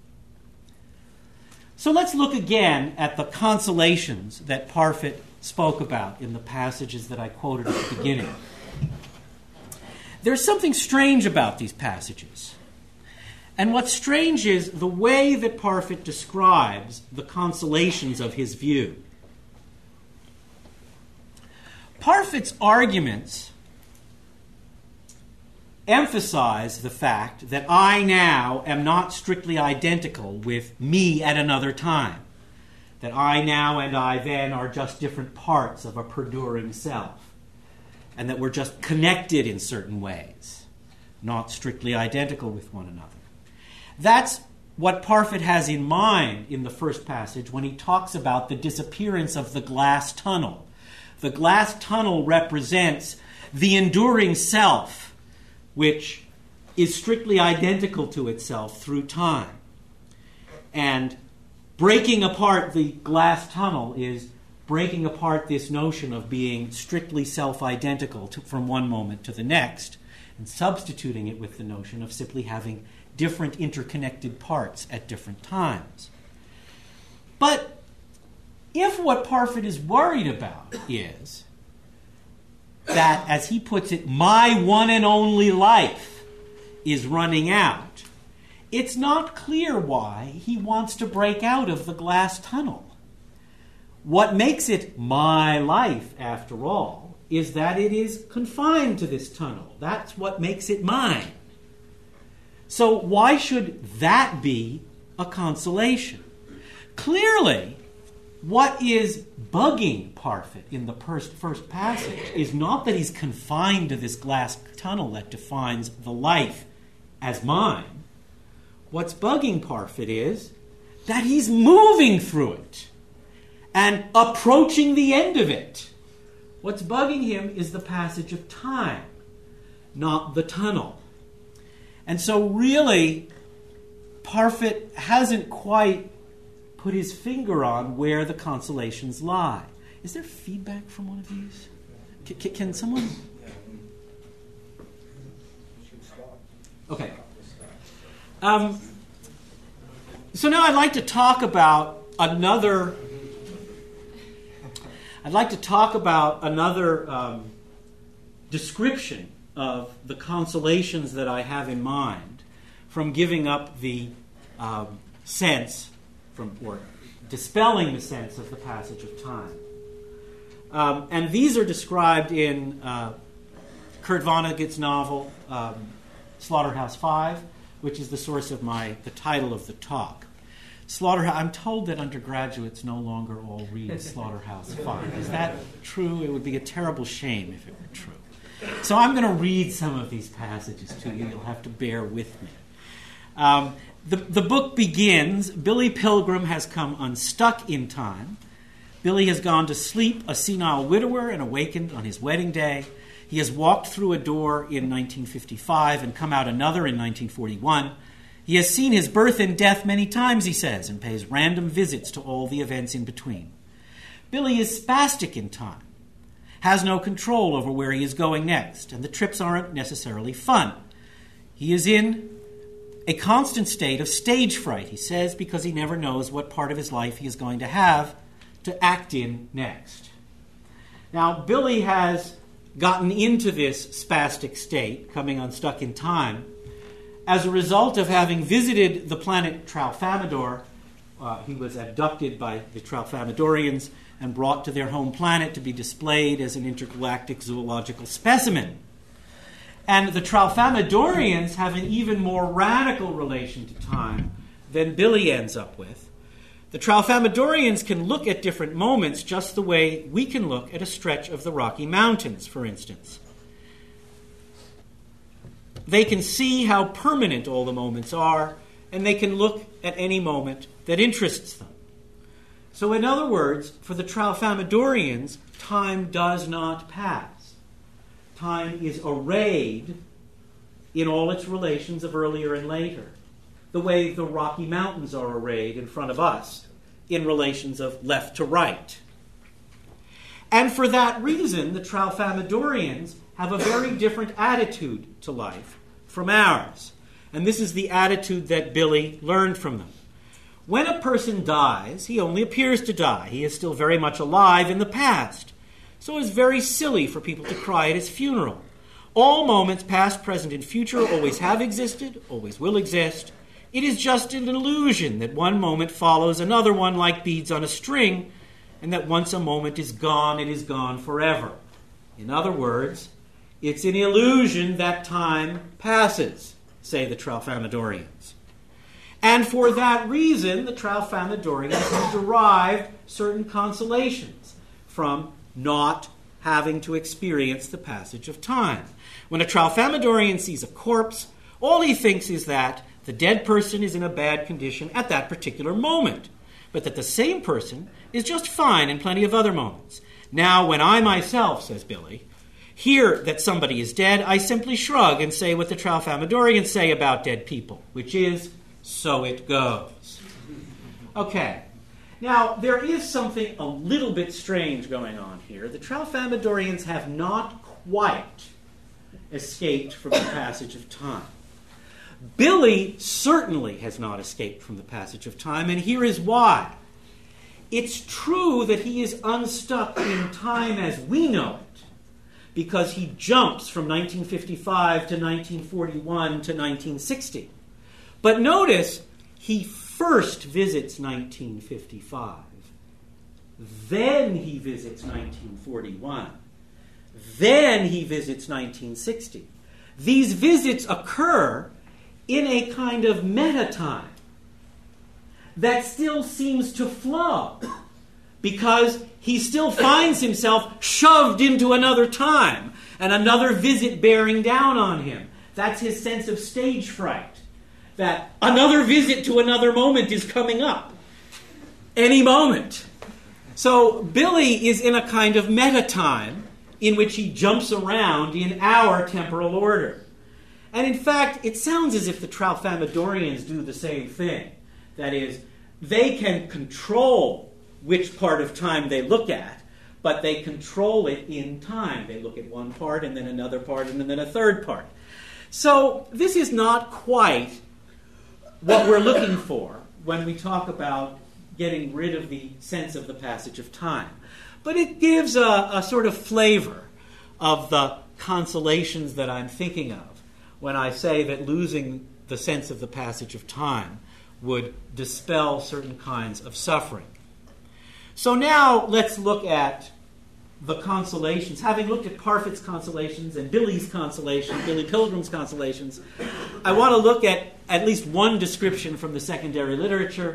So let's look again at the consolations that Parfit spoke about in the passages that I quoted at the beginning. There's something strange about these passages. And what's strange is the way that Parfit describes the consolations of his view. Parfit's arguments emphasize the fact that I now am not strictly identical with me at another time. That I now and I then are just different parts of a perduring self. And that we're just connected in certain ways, not strictly identical with one another. That's what Parfit has in mind in the first passage when he talks about the disappearance of the glass tunnel. The glass tunnel represents the enduring self, which is strictly identical to itself through time. And breaking apart the glass tunnel is breaking apart this notion of being strictly self-identical to, from one moment to the next, and substituting it with the notion of simply having different interconnected parts at different times. But if what Parfit is worried about is that, as he puts it, my one and only life is running out, it's not clear why he wants to break out of the glass tunnel. What makes it my life, after all, is that it is confined to this tunnel. That's what makes it mine. So why should that be a consolation? Clearly, what is bugging Parfit in the first, first passage is not that he's confined to this glass tunnel that defines the life as mine. What's bugging Parfit is that he's moving through it and approaching the end of it. What's bugging him is the passage of time, not the tunnel. And so really, Parfit hasn't quite put his finger on where the consolations lie. Is there feedback from one of these? C- c- can someone... Okay. Um, so now I'd like to talk about another... I'd like to talk about another um, description of the consolations that I have in mind from giving up the um, sense, from or dispelling the sense of the passage of time. Um, and these are described in uh, Kurt Vonnegut's novel, um, Slaughterhouse-Five, which is the source of my the title of the talk. Slaughterhouse. I'm told that undergraduates no longer all read Slaughterhouse Five. Is that true? It would be a terrible shame if it were true. So I'm going to read some of these passages to you. You'll have to bear with me. Um, the, the book begins, Billy Pilgrim has come unstuck in time. Billy has gone to sleep, a senile widower, and awakened on his wedding day. He has walked through a door in nineteen fifty-five and come out another in nineteen forty-one. He has seen his birth and death many times, he says, and pays random visits to all the events in between. Billy is spastic in time, has no control over where he is going next, and the trips aren't necessarily fun. He is in a constant state of stage fright, he says, because he never knows what part of his life he is going to have to act in next. Now, Billy has gotten into this spastic state, coming unstuck in time, as a result of having visited the planet Tralfamadore. Uh, he was abducted by the Tralfamadorians and brought to their home planet to be displayed as an intergalactic zoological specimen. And the Tralfamadorians have an even more radical relation to time than Billy ends up with. The Tralfamadorians can look at different moments just the way we can look at a stretch of the Rocky Mountains, for instance. They can see how permanent all the moments are, and they can look at any moment that interests them. So in other words, for the Tralfamadorians, time does not pass. Time is arrayed in all its relations of earlier and later, the way the Rocky Mountains are arrayed in front of us in relations of left to right. And for that reason, the Tralfamadorians have a very different attitude to life from ours. And this is the attitude that Billy learned from them. When a person dies, he only appears to die. He is still very much alive in the past. So it's very silly for people to cry at his funeral. All moments, past, present, and future, always have existed, always will exist. It is just an illusion that one moment follows another one like beads on a string, and that once a moment is gone, it is gone forever. In other words, it's an illusion that time passes, say the Tralfamadorians. And for that reason, the Tralfamadorians have derived certain consolations from not having to experience the passage of time. When a Tralfamadorian sees a corpse, all he thinks is that the dead person is in a bad condition at that particular moment, but that the same person is just fine in plenty of other moments. Now, when I myself, says Billy, hear that somebody is dead, I simply shrug and say what the Tralfamadorians say about dead people, which is, so it goes. Okay. Now, there is something a little bit strange going on here. The Tralfamadorians have not quite escaped from the passage of time. Billy certainly has not escaped from the passage of time, and here is why. It's true that he is unstuck in time as we know it, because he jumps from nineteen fifty-five to nineteen forty-one to nineteen sixty. But notice, he first visits nineteen fifty-five. Then he visits nineteen forty-one. Then he visits nineteen sixty. These visits occur in a kind of meta-time that still seems to flow, because he still finds himself shoved into another time and another visit bearing down on him. That's his sense of stage fright, that another visit to another moment is coming up any moment. So Billy is in a kind of meta-time in which he jumps around in our temporal order. And in fact, it sounds as if the Tralfamadorians do the same thing. That is, they can control which part of time they look at, but they control it in time. They look at one part and then another part and then a third part. So this is not quite what we're looking for when we talk about getting rid of the sense of the passage of time. But it gives a, a sort of flavor of the consolations that I'm thinking of when I say that losing the sense of the passage of time would dispel certain kinds of suffering. So now let's look at the consolations. Having looked at Parfit's consolations and Billy's consolations, Billy Pilgrim's consolations, I want to look at at least one description from the secondary literature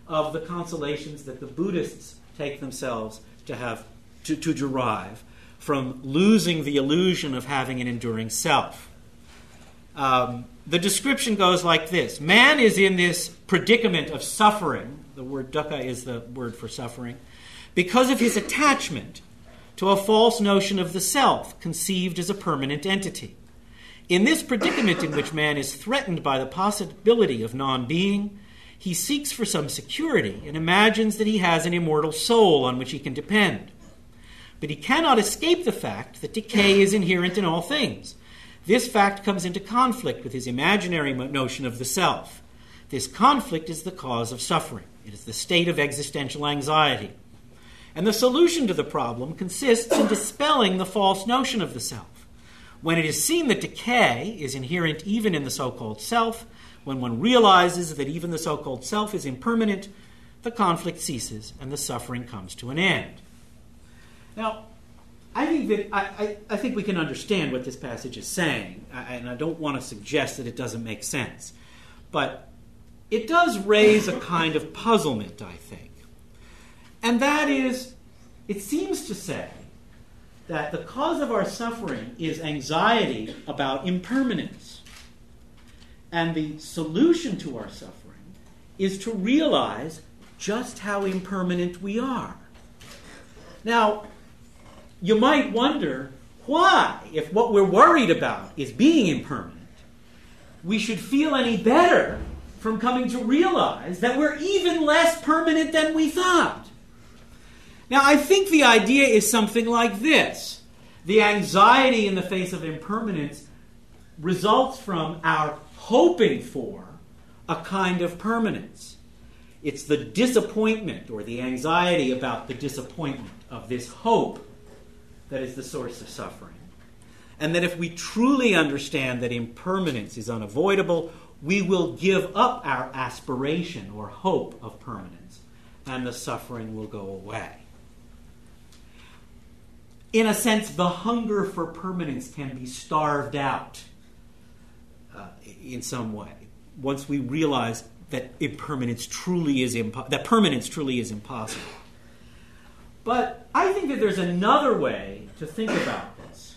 of the consolations that the Buddhists take themselves to have to, to derive from losing the illusion of having an enduring self. Um, the description goes like this. Man is in this predicament of suffering. The word dukkha is the word for suffering. Because of his attachment to a false notion of the self, conceived as a permanent entity. In this predicament in which man is threatened by the possibility of non-being, he seeks for some security and imagines that he has an immortal soul on which he can depend. But he cannot escape the fact that decay is inherent in all things. This fact comes into conflict with his imaginary notion of the self. This conflict is the cause of suffering. It is the state of existential anxiety. And the solution to the problem consists in dispelling the false notion of the self. When it is seen that decay is inherent even in the so-called self, when one realizes that even the so-called self is impermanent, the conflict ceases and the suffering comes to an end. Now, I think that I, I, I think we can understand what this passage is saying, and I don't want to suggest that it doesn't make sense. But it does raise a kind of puzzlement, I think. And that is, it seems to say that the cause of our suffering is anxiety about impermanence. And the solution to our suffering is to realize just how impermanent we are. Now, you might wonder why, if what we're worried about is being impermanent, we should feel any better from coming to realize that we're even less permanent than we thought. Now, I think the idea is something like this. The anxiety in the face of impermanence results from our hoping for a kind of permanence. It's the disappointment or the anxiety about the disappointment of this hope that is the source of suffering. And that if we truly understand that impermanence is unavoidable, we will give up our aspiration or hope of permanence, and the suffering will go away. In a sense, the hunger for permanence can be starved out uh, in some way once we realize that impermanence truly is impo- that permanence truly is impossible. But I think that there's another way to think about this.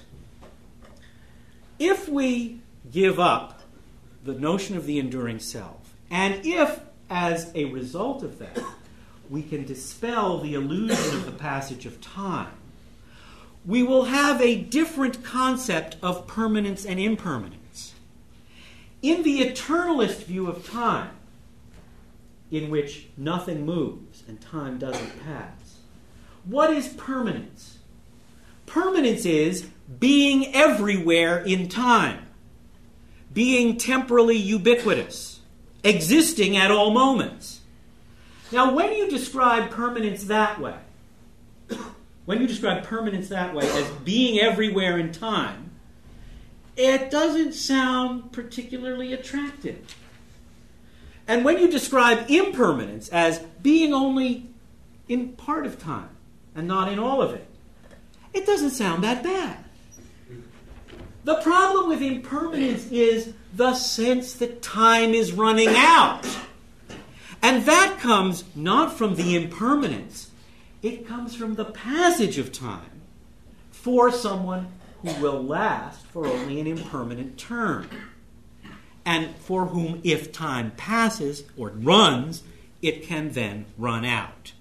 If we give up the notion of the enduring self, and if, as a result of that, we can dispel the illusion of the passage of time, we will have a different concept of permanence and impermanence. In the eternalist view of time, in which nothing moves and time doesn't pass, what is permanence? Permanence is being everywhere in time, being temporally ubiquitous, existing at all moments. Now, when you describe permanence that way, when you describe permanence that way as being everywhere in time, it doesn't sound particularly attractive. And when you describe impermanence as being only in part of time and not in all of it, it doesn't sound that bad. The problem with impermanence is the sense that time is running out. And that comes not from the impermanence, it comes from the passage of time for someone who will last for only an impermanent term, and for whom, if time passes or runs, it can then run out.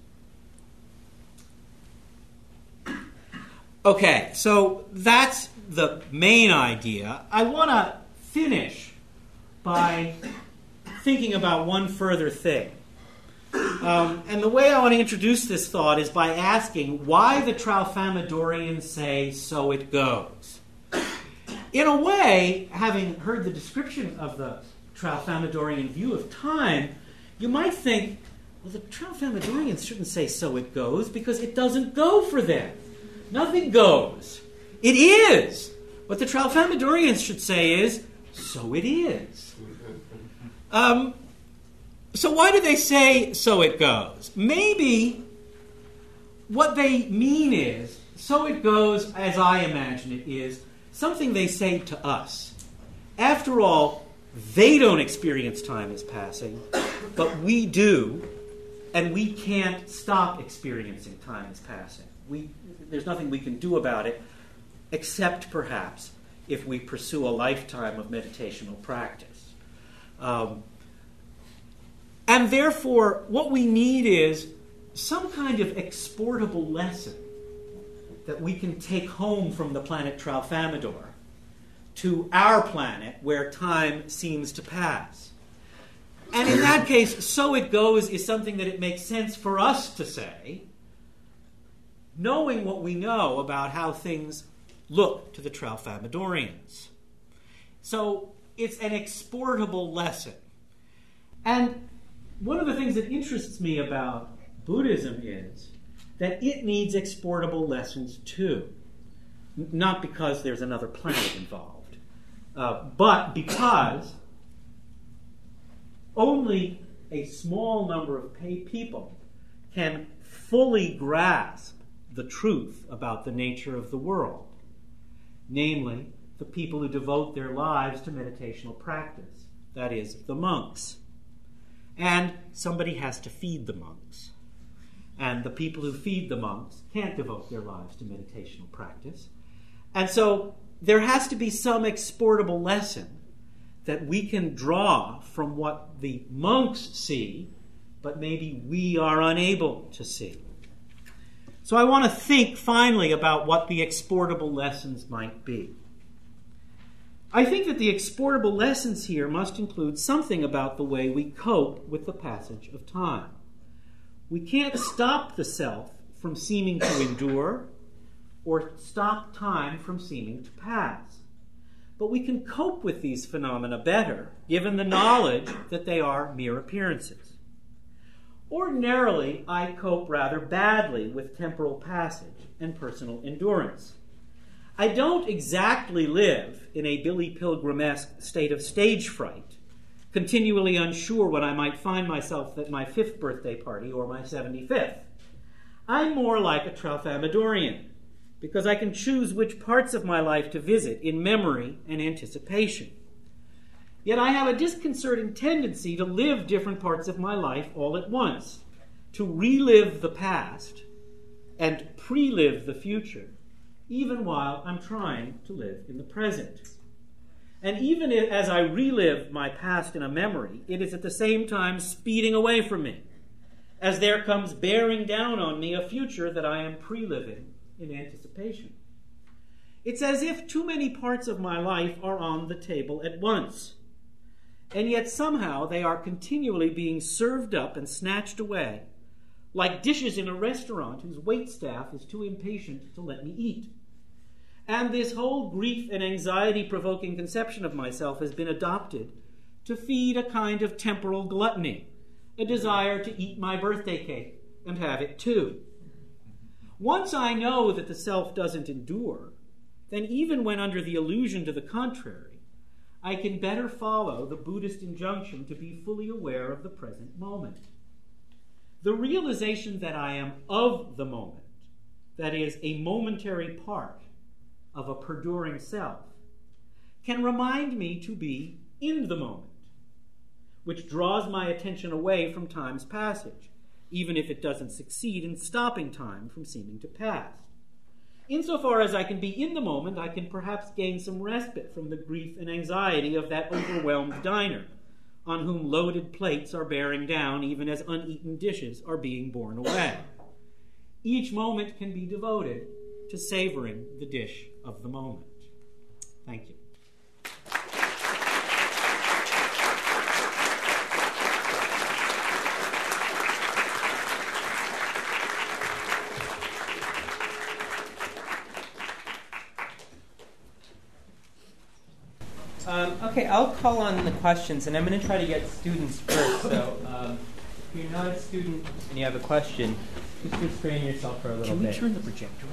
Okay, so that's the main idea. I want to finish by thinking about one further thing. Um, and the way I want to introduce this thought is by asking why the Tralfamadorians say, so it goes. In a way, having heard the description of the Tralfamadorian view of time, you might think, well, the Tralfamadorians shouldn't say so it goes because it doesn't go for them. Nothing goes. It is. What the Tralfamadorians should say is, so it is. Um, so why do they say, so it goes? Maybe what they mean is, so it goes, as I imagine it, is something they say to us. After all, they don't experience time as passing, but we do. and we can't stop experiencing time as passing. We, there's nothing we can do about it, except perhaps if we pursue a lifetime of meditational practice. Um, and therefore, what we need is some kind of exportable lesson that we can take home from the planet Tralfamadore to our planet where time seems to pass. And in that case, so it goes is something that it makes sense for us to say, knowing what we know about how things look to the Tralfamadorians. So it's an exportable lesson. And one of the things that interests me about Buddhism is that it needs exportable lessons too. Not because there's another planet involved, uh, but because only a small number of people can fully grasp the truth about the nature of the world. Namely, the people who devote their lives to meditational practice, that is, the monks. And somebody has to feed the monks. And the people who feed the monks can't devote their lives to meditational practice. And so there has to be some exportable lesson that we can draw from what the monks see, but maybe we are unable to see. So I want to think finally about what the exportable lessons might be. I think that the exportable lessons here must include something about the way we cope with the passage of time. We can't stop the self from seeming to endure or stop time from seeming to pass. But we can cope with these phenomena better given the knowledge that they are mere appearances. Ordinarily, I cope rather badly with temporal passage and personal endurance. I don't exactly live in a Billy Pilgrim-esque state of stage fright, continually unsure when I might find myself at my fifth birthday party or my seventy-fifth. I'm more like a Tralfamadorian, because I can choose which parts of my life to visit in memory and anticipation. Yet I have a disconcerting tendency to live different parts of my life all at once, to relive the past and pre-live the future, even while I'm trying to live in the present. And even as I relive my past in a memory, it is at the same time speeding away from me, as there comes bearing down on me a future that I am pre-living in anticipation. It's as if too many parts of my life are on the table at once, and yet somehow they are continually being served up and snatched away, like dishes in a restaurant whose waitstaff is too impatient to let me eat. And this whole grief and anxiety-provoking conception of myself has been adopted to feed a kind of temporal gluttony, a desire to eat my birthday cake and have it too. Once I know that the self doesn't endure, then even when under the illusion to the contrary, I can better follow the Buddhist injunction to be fully aware of the present moment. The realization that I am of the moment, that is, a momentary part of a perduring self, can remind me to be in the moment, which draws my attention away from time's passage, even if it doesn't succeed in stopping time from seeming to pass. Insofar as I can be in the moment, I can perhaps gain some respite from the grief and anxiety of that overwhelmed diner, on whom loaded plates are bearing down even as uneaten dishes are being borne away. Each moment can be devoted to savoring the dish of the moment. Thank you. Um, okay, I'll call on the questions, and I'm going to try to get students first. So um, if you're not a student and you have a question, just restrain yourself for a little bit. Can we bit. turn the projector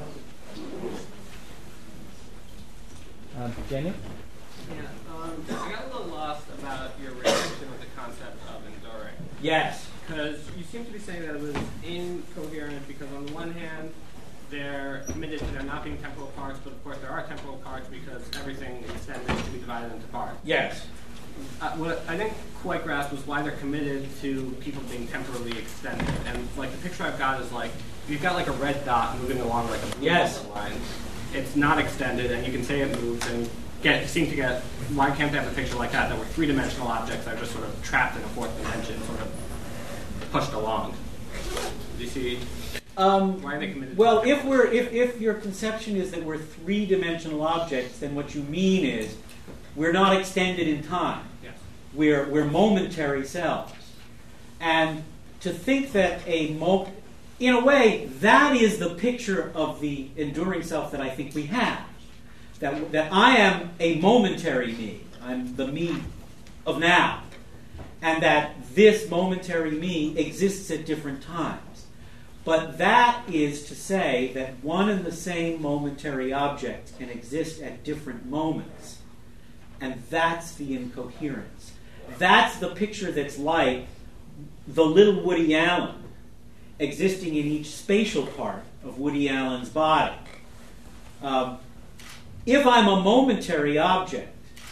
on? Um, Jenny? Yeah, um, I got a little lost about your reaction with the concept of enduring. Yes. Because you seem to be saying that it was incoherent because on the one hand, they're committed to there not being temporal parts, but of course there are temporal parts because everything extended to be divided into parts. Yes. uh, what I didn't quite grasp was why they're committed to people being temporarily extended. And like the picture I've got is like, you've got like a red dot moving along like a blue Yes. line. It's not extended, and you can say it moves, and get seem to get, why can't they have a picture like that, that were three-dimensional objects that are just sort of trapped in a fourth dimension, sort of pushed along? Do you see? Um, Why are they committed? well, to if we're if, if your conception is that we're three-dimensional objects, then what you mean is we're not extended in time. Yes. We're we're momentary selves, and to think that a mo, in a way, that is the picture of the enduring self that I think we have. That that I am a momentary me. I'm the me of now, and that this momentary me exists at different times. But that is to say that one and the same momentary object can exist at different moments. And that's the incoherence. That's the picture that's like the little Woody Allen existing in each spatial part of Woody Allen's body. Um, if I'm a momentary object,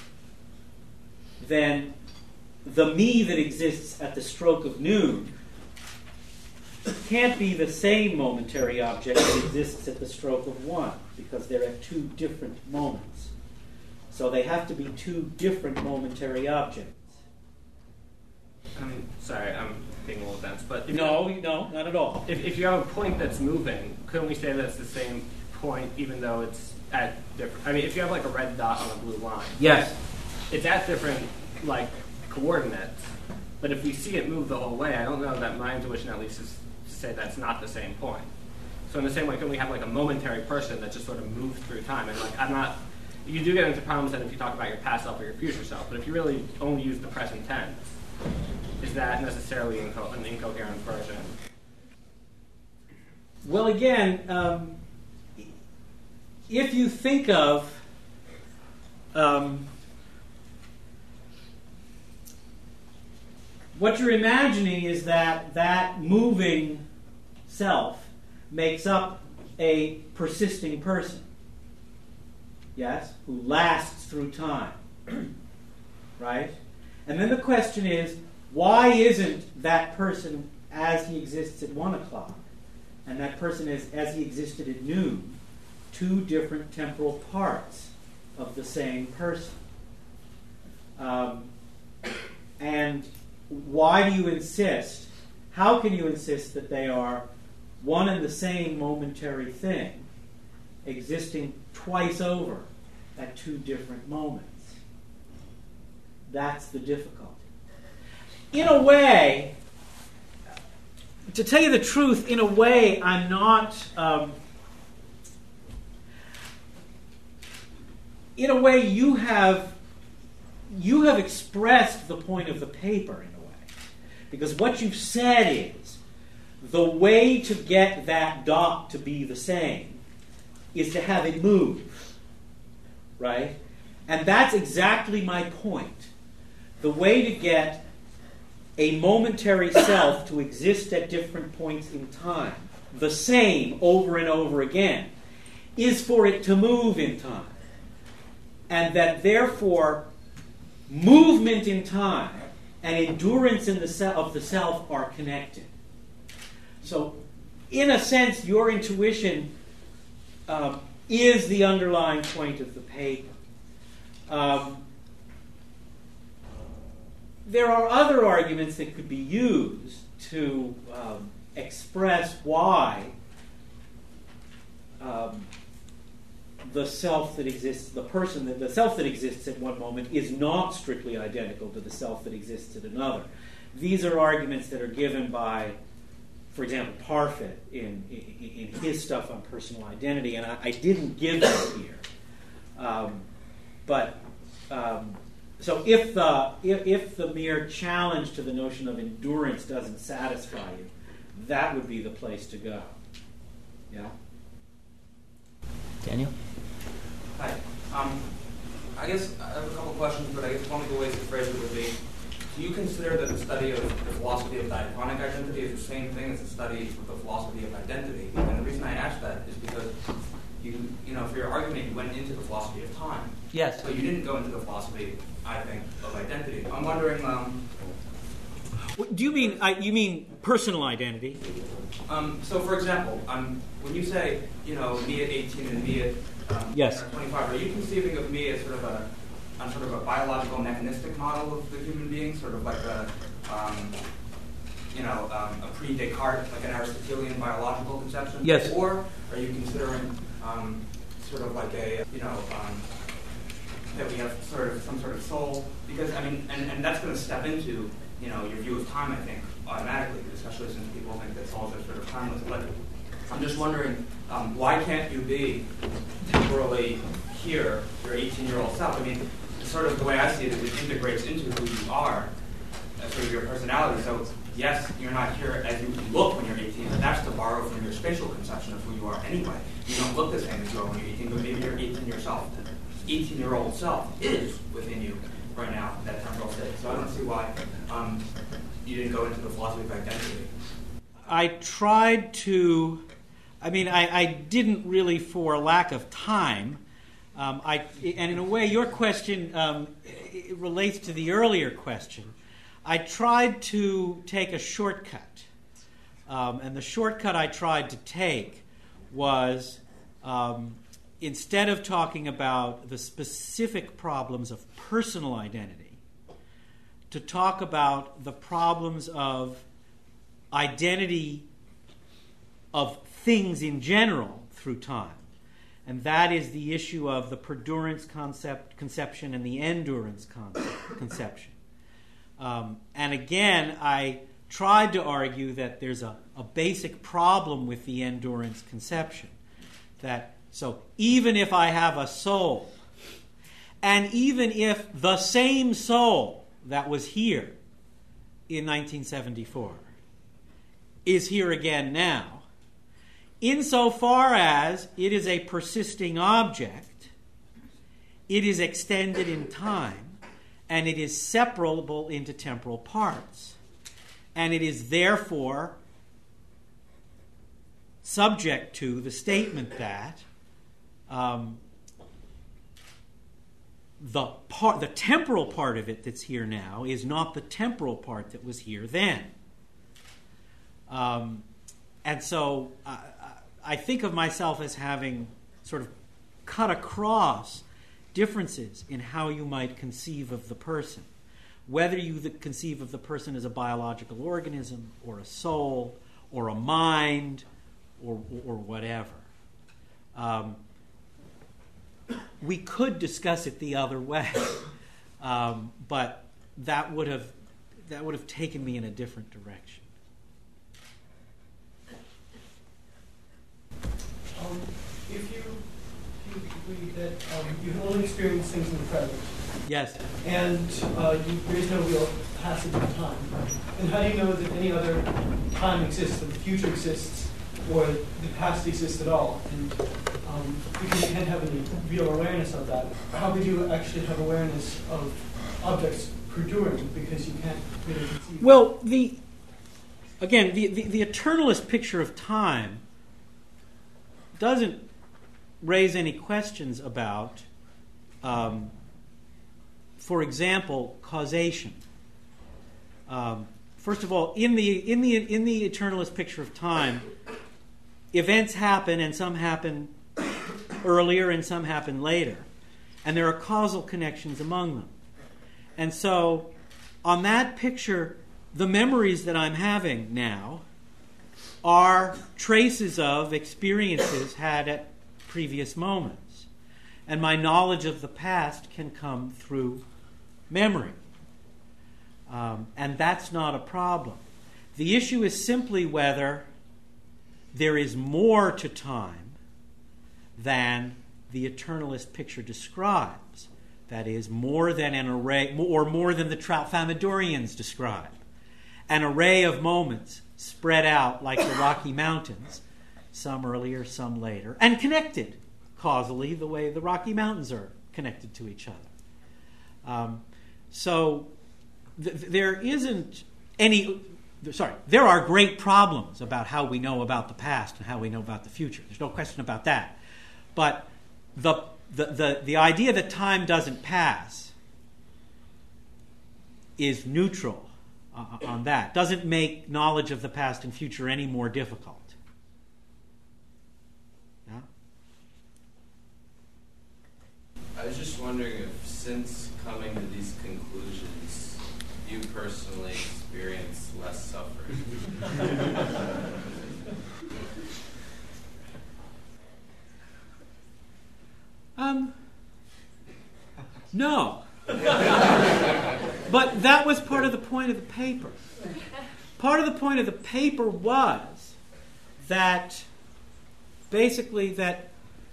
then the me that exists at the stroke of noon can't be the same momentary object that exists at the stroke of one, because they're at two different moments. So they have to be two different momentary objects. I'm sorry, I'm being a little dense, but if No, you, no, not at all. if, if you have a point that's moving, couldn't we say that's the same point, even though it's at different? I mean, if you have like a red dot on a blue line, Yes. it's at different like coordinates. But if we see it move the whole way, I don't know that my intuition at least is to say that's not the same point. So in the same way, can we have like a momentary person that just sort of moves through time? And like I'm not, you do get into problems then if you talk about your past self or your future self. But if you really only use the present tense, is that necessarily inco- an incoherent version? Well, again, um, if you think of um, what you're imagining is that that moving self makes up a persisting person, yes, who lasts through time, right? And then the question is, why isn't that person as he exists at one o'clock, and that person is as he existed at noon, two different temporal parts of the same person? Um, and why do you insist, how can you insist that they are one and the same momentary thing existing twice over at two different moments? That's the difficulty. In a way, to tell you the truth, in a way, I'm not... Um, in a way, you have you have expressed the point of the paper, in a way. Because what you've said is, the way to get that dot to be the same is to have it move. Right? And that's exactly my point. The way to get a momentary self to exist at different points in time, the same over and over again, is for it to move in time. And that therefore, movement in time and endurance in the se- of the self are connected. So, in a sense, your intuition um, is the underlying point of the paper. Um, there are other arguments that could be used to um, express why um, the self that exists, the person, that the self that exists at one moment is not strictly identical to the self that exists at another. These are arguments that are given by, for example, Parfit in, in, in his stuff on personal identity, and I, I didn't give them here. Um, but um, so if the if, if the mere challenge to the notion of endurance doesn't satisfy you, that would be the place to go. Yeah. Daniel? Hi. Um, I guess I have a couple of questions, but I guess one of the ways to phrase it would be, do you consider that the study of the philosophy of diachronic identity is the same thing as the study of the philosophy of identity? And the reason I ask that is because you, you know, for your argument, you went into the philosophy of time. Yes. But you didn't go into the philosophy, I think, of identity. I'm wondering. Um, Do you mean uh, you mean personal identity? Um, so, for example, um, when you say, you know, me at eighteen and me at um, yes. twenty-five, are you conceiving of me as sort of a, a sort of a biological mechanistic model of the human being, sort of like a, um, you know, um, a pre-Descartes, like an Aristotelian biological conception? Yes. Or are you considering um, sort of like a, you know, um, that we have sort of some sort of soul? Because I mean, and, and that's going to step into, you know, your view of time, I think, automatically, especially since people think that souls are sort of timeless. But I'm just wondering, um, why can't you be temporally here, your eighteen-year-old self? I mean, sort of the way I see it is it integrates into who you are, uh, sort of your personality. So, yes, you're not here as you look when you're eighteen, but that's to borrow from your spatial conception of who you are anyway. You don't look the same as you are when you're eighteen, but maybe your eighteen yourself, eighteen-year-old self is within you right now, that temporal state. So I don't see why um, you didn't go into the philosophy of identity. I tried to, I mean, I, I didn't really for lack of time. Um, I, and in a way, your question um, it relates to the earlier question. I tried to take a shortcut. Um, and the shortcut I tried to take was, um, instead of talking about the specific problems of personal identity, to talk about the problems of identity of things in general through time. And that is the issue of the perdurance concept, conception and the endurance concept, conception. Um, and again, I tried to argue that there's a, a basic problem with the endurance conception. That so even if I have a soul, and even if the same soul that was here in nineteen seventy-four is here again now, insofar as it is a persisting object, it is extended in time, and it is separable into temporal parts. And it is therefore subject to the statement that um, the part, the temporal part of it that's here now is not the temporal part that was here then. Um, and so uh, I think of myself as having sort of cut across differences in how you might conceive of the person. Whether you conceive of the person as a biological organism or a soul or a mind or, or whatever. Um, we could discuss it the other way, um, but that would have that would have taken me in a different direction. Um, if you, if you agree that um, you can only experience things in the present, yes, and uh, you, there is no real passage of time, then how do you know that any other time exists, that the future exists, or the past exists at all? And um, because you can't have any real awareness of that, how could you actually have awareness of objects perduring, because you can't really conceive? Well, the again, the, the, the eternalist picture of time doesn't raise any questions about, um, for example, causation. Um, first of all, in the in the in the eternalist picture of time, events happen, and some happen earlier, and some happen later, and there are causal connections among them. And so, on that picture, the memories that I'm having now are traces of experiences had at previous moments. And my knowledge of the past can come through memory. Um, and that's not a problem. The issue is simply whether there is more to time than the eternalist picture describes. That is, more than an array, or more than the Tralfamadorians describe. An array of moments spread out like the Rocky Mountains, some earlier, some later, and connected causally the way the Rocky Mountains are connected to each other. Um, so th- there isn't any, sorry, there are great problems about how we know about the past and how we know about the future. There's no question about that. But the, the, the, the idea that time doesn't pass is neutral uh, on that. Doesn't make knowledge of the past and future any more difficult. Yeah? I was just wondering if, since coming to these conclusions, you personally experience less suffering. Um, no. But that was part of the point of the paper. Part of the point of the paper was that basically that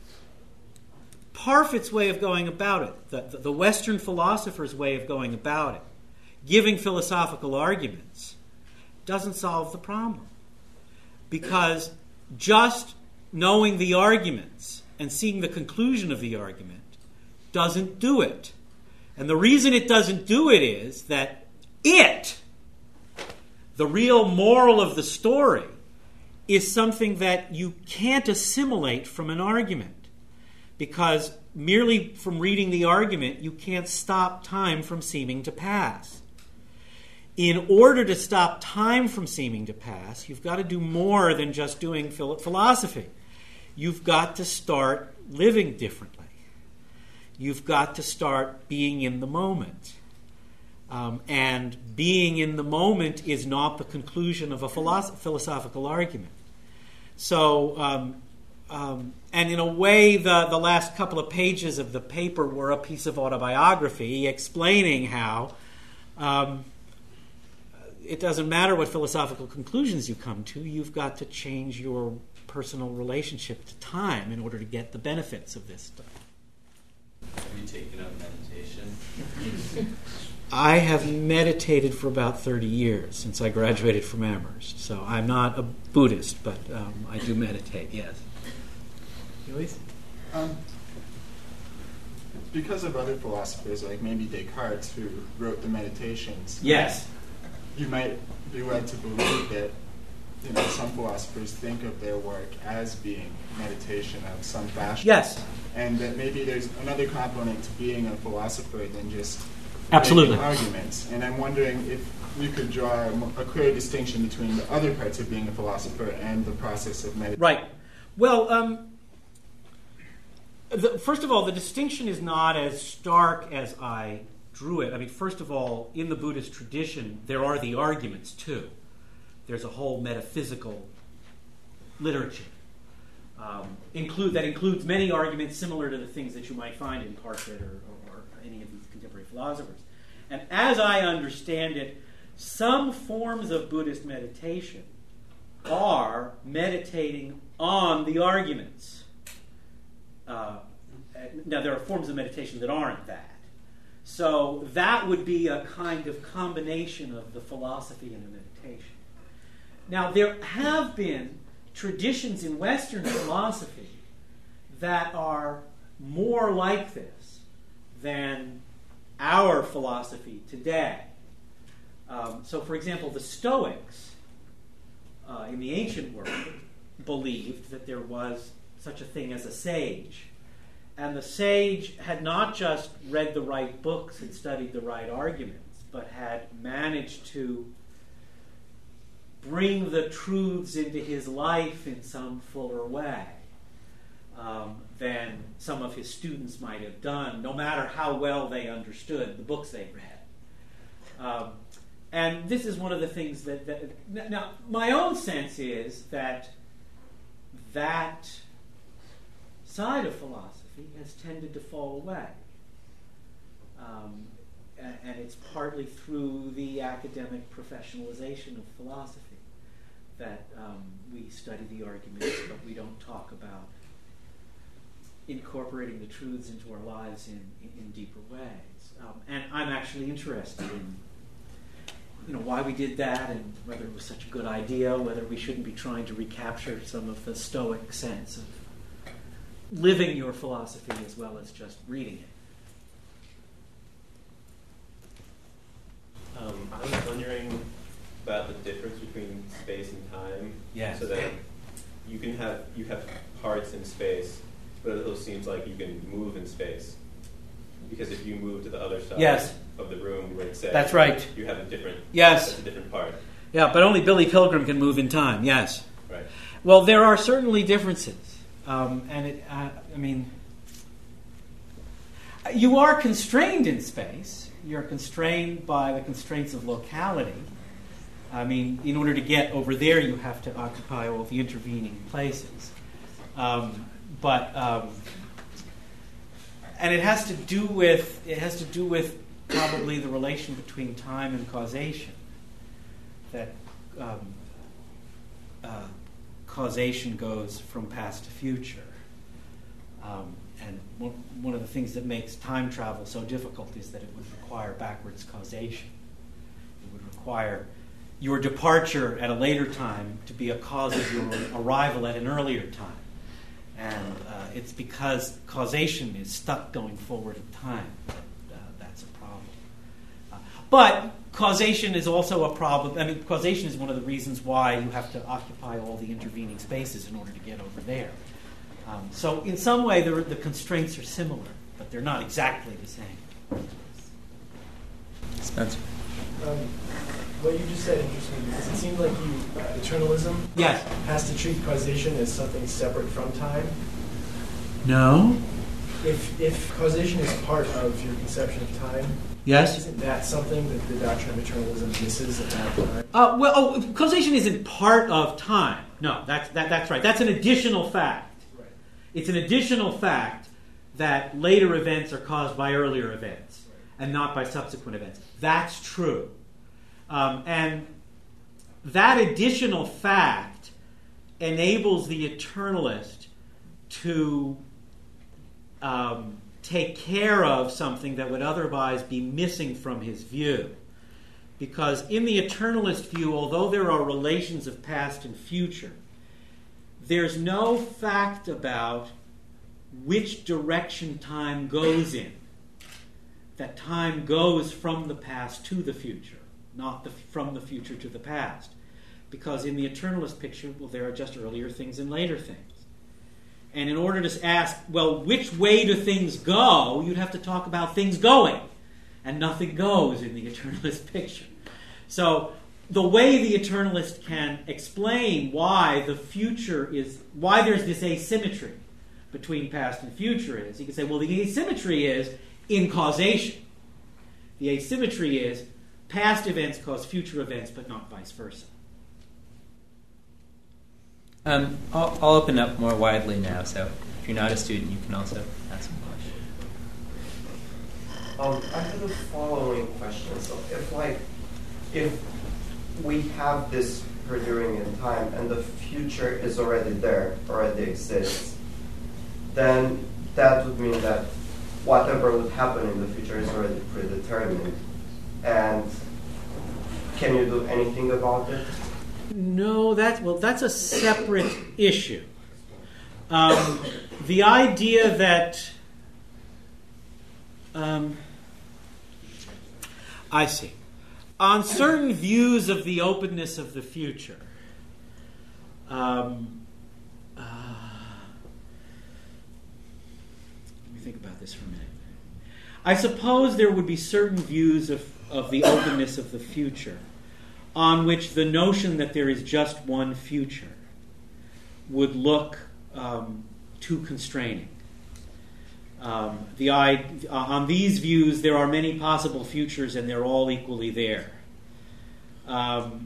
Parfit's way of going about it, the, the Western philosopher's way of going about it, giving philosophical arguments, doesn't solve the problem. Because just knowing the arguments and seeing the conclusion of the argument doesn't do it. And the reason it doesn't do it is that it, the real moral of the story, is something that you can't assimilate from an argument. Because merely from reading the argument, you can't stop time from seeming to pass. In order to stop time from seeming to pass, you've got to do more than just doing philosophy. You've got to start living differently. You've got to start being in the moment. Um, and being in the moment is not the conclusion of a philosoph- philosophical argument. So, um, um, and in a way, the, the last couple of pages of the paper were a piece of autobiography explaining how um, it doesn't matter what philosophical conclusions you come to, you've got to change your personal relationship to time in order to get the benefits of this stuff. Have you taken up meditation? I have meditated for about thirty years since I graduated from Amherst. So I'm not a Buddhist, but um, I do meditate, yes. Elise? Um, because of other philosophers, like maybe Descartes, who wrote the Meditations, yes, you might be led to believe that, you know, some philosophers think of their work as being meditation of some fashion. Yes. And that maybe there's another component to being a philosopher than just absolutely making arguments. And I'm wondering if you could draw a, a clear distinction between the other parts of being a philosopher and the process of meditation. Right. Well, um, the, first of all, the distinction is not as stark as I drew it. I mean, first of all, in the Buddhist tradition, there are the arguments, too. There's a whole metaphysical literature um, include that includes many arguments similar to the things that you might find in Parfit or, or, or any of these contemporary philosophers. And as I understand it, some forms of Buddhist meditation are meditating on the arguments. Uh, now, there are forms of meditation that aren't that. So that would be a kind of combination of the philosophy and the meditation. Now, there have been traditions in Western philosophy that are more like this than our philosophy today. Um, so, for example, the Stoics uh, in the ancient world believed that there was such a thing as a sage. And the sage had not just read the right books and studied the right arguments, but had managed to bring the truths into his life in some fuller way um, than some of his students might have done, no matter how well they understood the books they read. Um, and this is one of the things that, that... Now, my own sense is that that side of philosophy has tended to fall away. Um, and, and it's partly through the academic professionalization of philosophy that um, we study the arguments, but we don't talk about incorporating the truths into our lives in, in, in deeper ways. Um, and I'm actually interested in, you know, why we did that and whether it was such a good idea, whether we shouldn't be trying to recapture some of the Stoic sense of living your philosophy as well as just reading it. Um, I was wondering about the difference between space and time. Yes. So that you can have you have parts in space but it also seems like you can move in space. Because if you move to the other side Yes. of the room, you would say That's right. you have a different Yes. that's a different part. Yeah, but only Billy Pilgrim can move in time, yes. Right. Well, there are certainly differences. Um, and, it, uh, I mean, you are constrained in space. You're constrained by the constraints of locality. I mean, in order to get over there, you have to occupy all the intervening places. Um, but, um, and it has to do with, it has to do with probably the relation between time and causation. That um, uh, causation goes from past to future. Um, and one, one of the things that makes time travel so difficult is that it would require backwards causation. It would require your departure at a later time to be a cause of your arrival at an earlier time. And uh, it's because causation is stuck going forward in time that uh, that's a problem. Uh, but causation is also a problem. I mean, causation is one of the reasons why you have to occupy all the intervening spaces in order to get over there. Um, so in some way, the, the constraints are similar, but they're not exactly the same. Spencer. Um, what you just said interests me because it seems like you uh, eternalism Yes. has to treat causation as something separate from time. No. If if causation is part of your conception of time, Yes. isn't that something that the doctrine of eternalism misses at that time? Uh, well, oh, causation isn't part of time. No, that's that, that's right. That's an additional fact. Right. It's an additional fact that later events are caused by earlier events Right. and not by subsequent events. That's true. Um, and that additional fact enables the eternalist to um, take care of something that would otherwise be missing from his view. Because in the eternalist view, although there are relations of past and future, there's no fact about which direction time goes in. That time goes from the past to the future, not the, from the future to the past. Because in the eternalist picture, well, there are just earlier things and later things. And in order to ask, well, which way do things go, you'd have to talk about things going. And nothing goes in the eternalist picture. So the way the eternalist can explain why the future is, why there's this asymmetry between past and future is, he can say, well, the asymmetry is in causation. The asymmetry is past events cause future events, but not vice versa. Um, I'll, I'll open up more widely now, so if you're not a student, you can also ask a question. Um, I have the following question. So if, like, if we have this perduring in time and the future is already there, already exists, then that would mean that whatever would happen in the future is already predetermined. And can you do anything about it? No, that's well. That's a separate issue. Um, the idea that um, I see on certain views of the openness of the future. Um, uh, let me think about this for a minute. I suppose there would be certain views of, of the openness of the future on which the notion that there is just one future would look um, too constraining. Um, the uh, on these views, there are many possible futures, and they're all equally there. Um,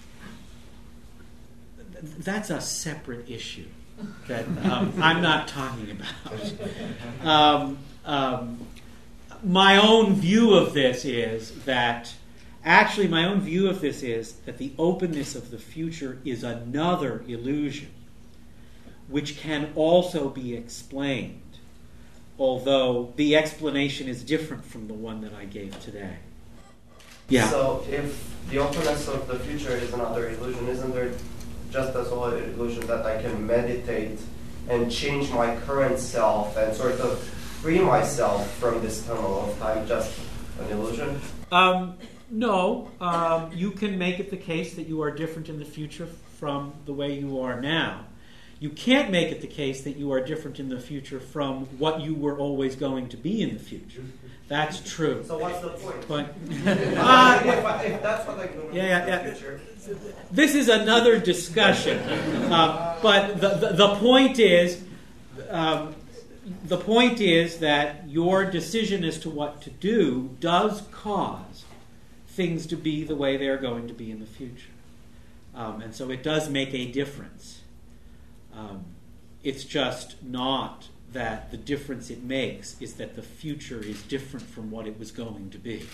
th- that's a separate issue that um, I'm not talking about. Um, um, my own view of this is that Actually, my own view of this is that the openness of the future is another illusion, which can also be explained, although the explanation is different from the one that I gave today. Yeah. So if the openness of the future is another illusion, isn't there just as well an illusion that I can meditate and change my current self and sort of free myself from this tunnel of time, just an illusion? Um, No, um, you can make it the case that you are different in the future from the way you are now. You can't make it the case that you are different in the future from what you were always going to be in the future. That's true. So what's the point? But, uh, if, if that's what like yeah, yeah, yeah. the future. This is another discussion. Uh, but the, the, the point is, um, the point is that your decision as to what to do does cause things to be the way they're going to be in the future. Um, and so it does make a difference. Um, it's just not that the difference it makes is that the future is different from what it was going to be.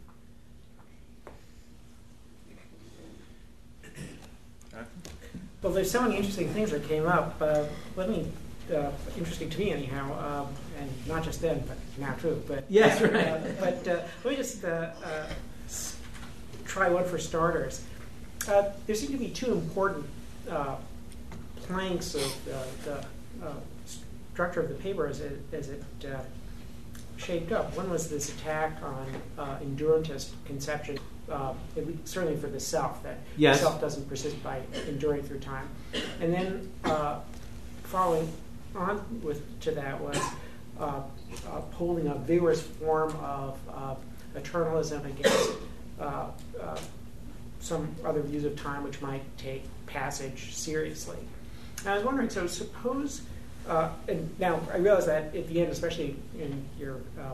Well, there's so many interesting things that came up. Uh, let me, uh, interesting to me anyhow, um, and not just then, but now too. But yes, right. Uh, but uh, let me just uh, uh, s- try one for starters. Uh, there seem to be two important uh, planks of uh, the uh, structure of the paper as it, as it uh, shaped up. One was this attack on uh, endurantist conception, uh, at least, certainly for the self, that yes. the self doesn't persist by enduring through time. And then uh, following on with to that was uh, upholding a vigorous form of uh, eternalism against uh, uh, some other views of time which might take passage seriously. And I was wondering, so suppose, uh, and now I realize that at the end, especially in your uh,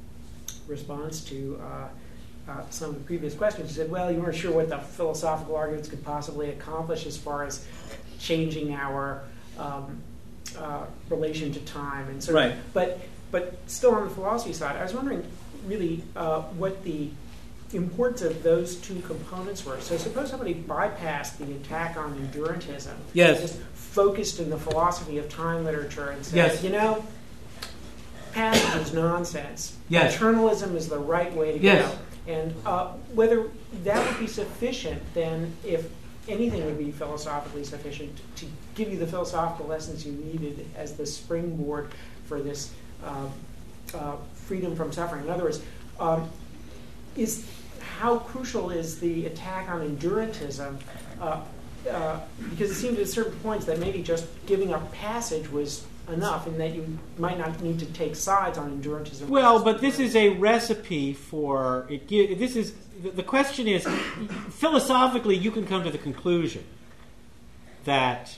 response to uh, uh, some of the previous questions, you said, well, you weren't sure what the philosophical arguments could possibly accomplish as far as changing our um, uh, relation to time. And so, right. But, but still on the philosophy side, I was wondering really uh, what the importance of those two components were. So suppose somebody bypassed the attack on endurantism, yes. just focused in the philosophy of time literature and said, yes. you know, passage is nonsense. Yes. Eternalism is the right way to yes. go. And uh, whether that would be sufficient, then if anything would be philosophically sufficient to give you the philosophical lessons you needed as the springboard for this uh, uh, freedom from suffering. In other words, um, is how crucial is the attack on endurantism? Uh, uh, because it seemed at certain points that maybe just giving up passage was enough, and that you might not need to take sides on endurantism. Well, but this is a recipe for it. This is the question is philosophically, you can come to the conclusion that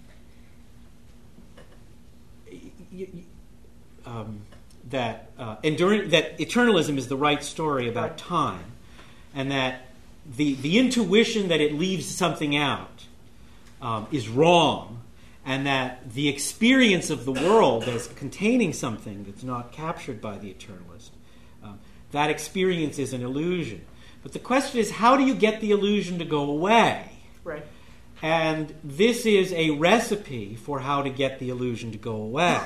um, that uh, enduring that eternalism is the right story about time, and that the the intuition that it leaves something out um, is wrong. And that the experience of the world as containing something that's not captured by the eternalist, um, that experience is an illusion. But the question is, how do you get the illusion to go away? Right. And this is a recipe for how to get the illusion to go away.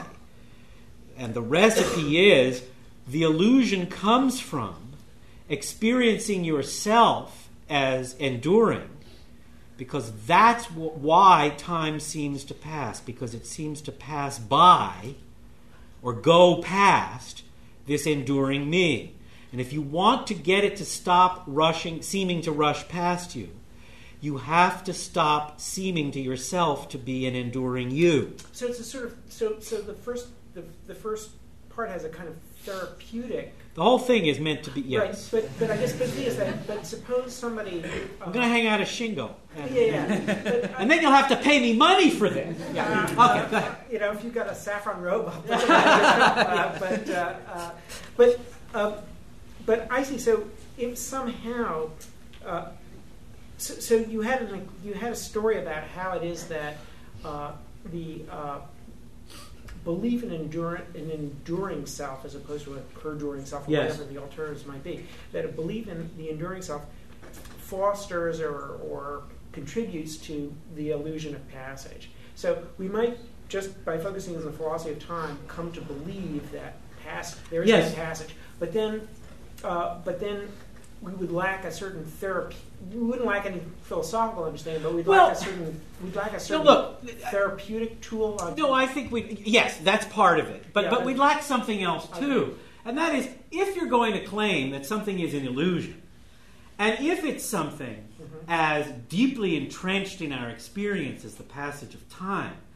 And the recipe is, the illusion comes from experiencing yourself as enduring, because that's w- why time seems to pass, because it seems to pass by or go past this enduring me. And if you want to get it to stop rushing, seeming to rush past you, you have to stop seeming to yourself to be an enduring you. So it's a sort of so so the first the, the first part has a kind of therapeutic. The whole thing is meant to be, yes. Right, but, but I guess the thing is that, but suppose somebody... Uh, I'm going to hang out a shingle. Yeah, yeah. But, uh, and then you'll have to pay me money for this. Yeah. Uh, okay, uh, go ahead. You know, if you've got a saffron robe, I'll put it on. uh, but, uh, uh, but, uh, but I see, so if somehow... Uh, so, so you had an, you had a story about how it is that uh, the... Uh, belief in enduring, in enduring self as opposed to a perduring self, or yes. whatever the alternatives might be, that a belief in the enduring self fosters or, or contributes to the illusion of passage. So we might, just by focusing on the philosophy of time, come to believe that pass, there is yes. no passage. But then, uh, but then we would lack a certain therapy. We wouldn't lack any philosophical understanding, but we'd well, lack a certain we'd lack a certain no, look, therapeutic tool. On no, I think we yes, that's part of it, but yeah, but we'd lack something else too, okay. And that is if you're going to claim that something is an illusion, and if it's something mm-hmm. as deeply entrenched in our experience as the passage of time,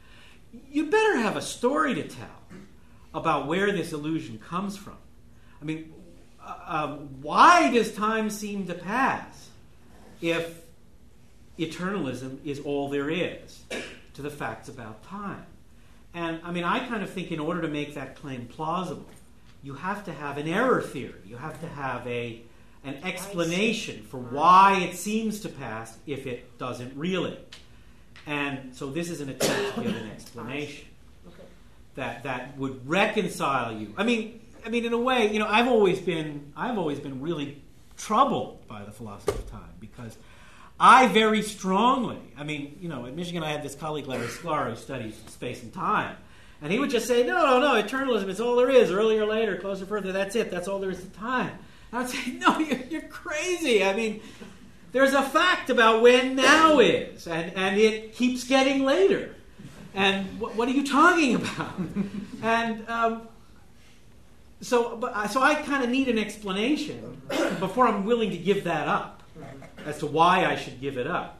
you better have a story to tell about where this illusion comes from. I mean, uh, uh, why does time seem to pass if eternalism is all there is to the facts about time? And I mean, I kind of think in order to make that claim plausible, you have to have an error theory. You have to have a an explanation for why it seems to pass if it doesn't really. And so this is an attempt to give an explanation that that would reconcile you. I mean, I mean, in a way, you know, I've always been I've always been really troubled by the philosophy of time because I very strongly, I mean, you know, at Michigan I had this colleague, Larry Sklar, who studies space and time. And he would just say, no, no, no, eternalism is all there is. Earlier, later, closer, further, that's it. That's all there is to time. And I'd say, no, you're, you're crazy. I mean, there's a fact about when now is, and, and it keeps getting later. And what, what are you talking about? and um, so, but, so I kind of need an explanation before I'm willing to give that up as to why I should give it up.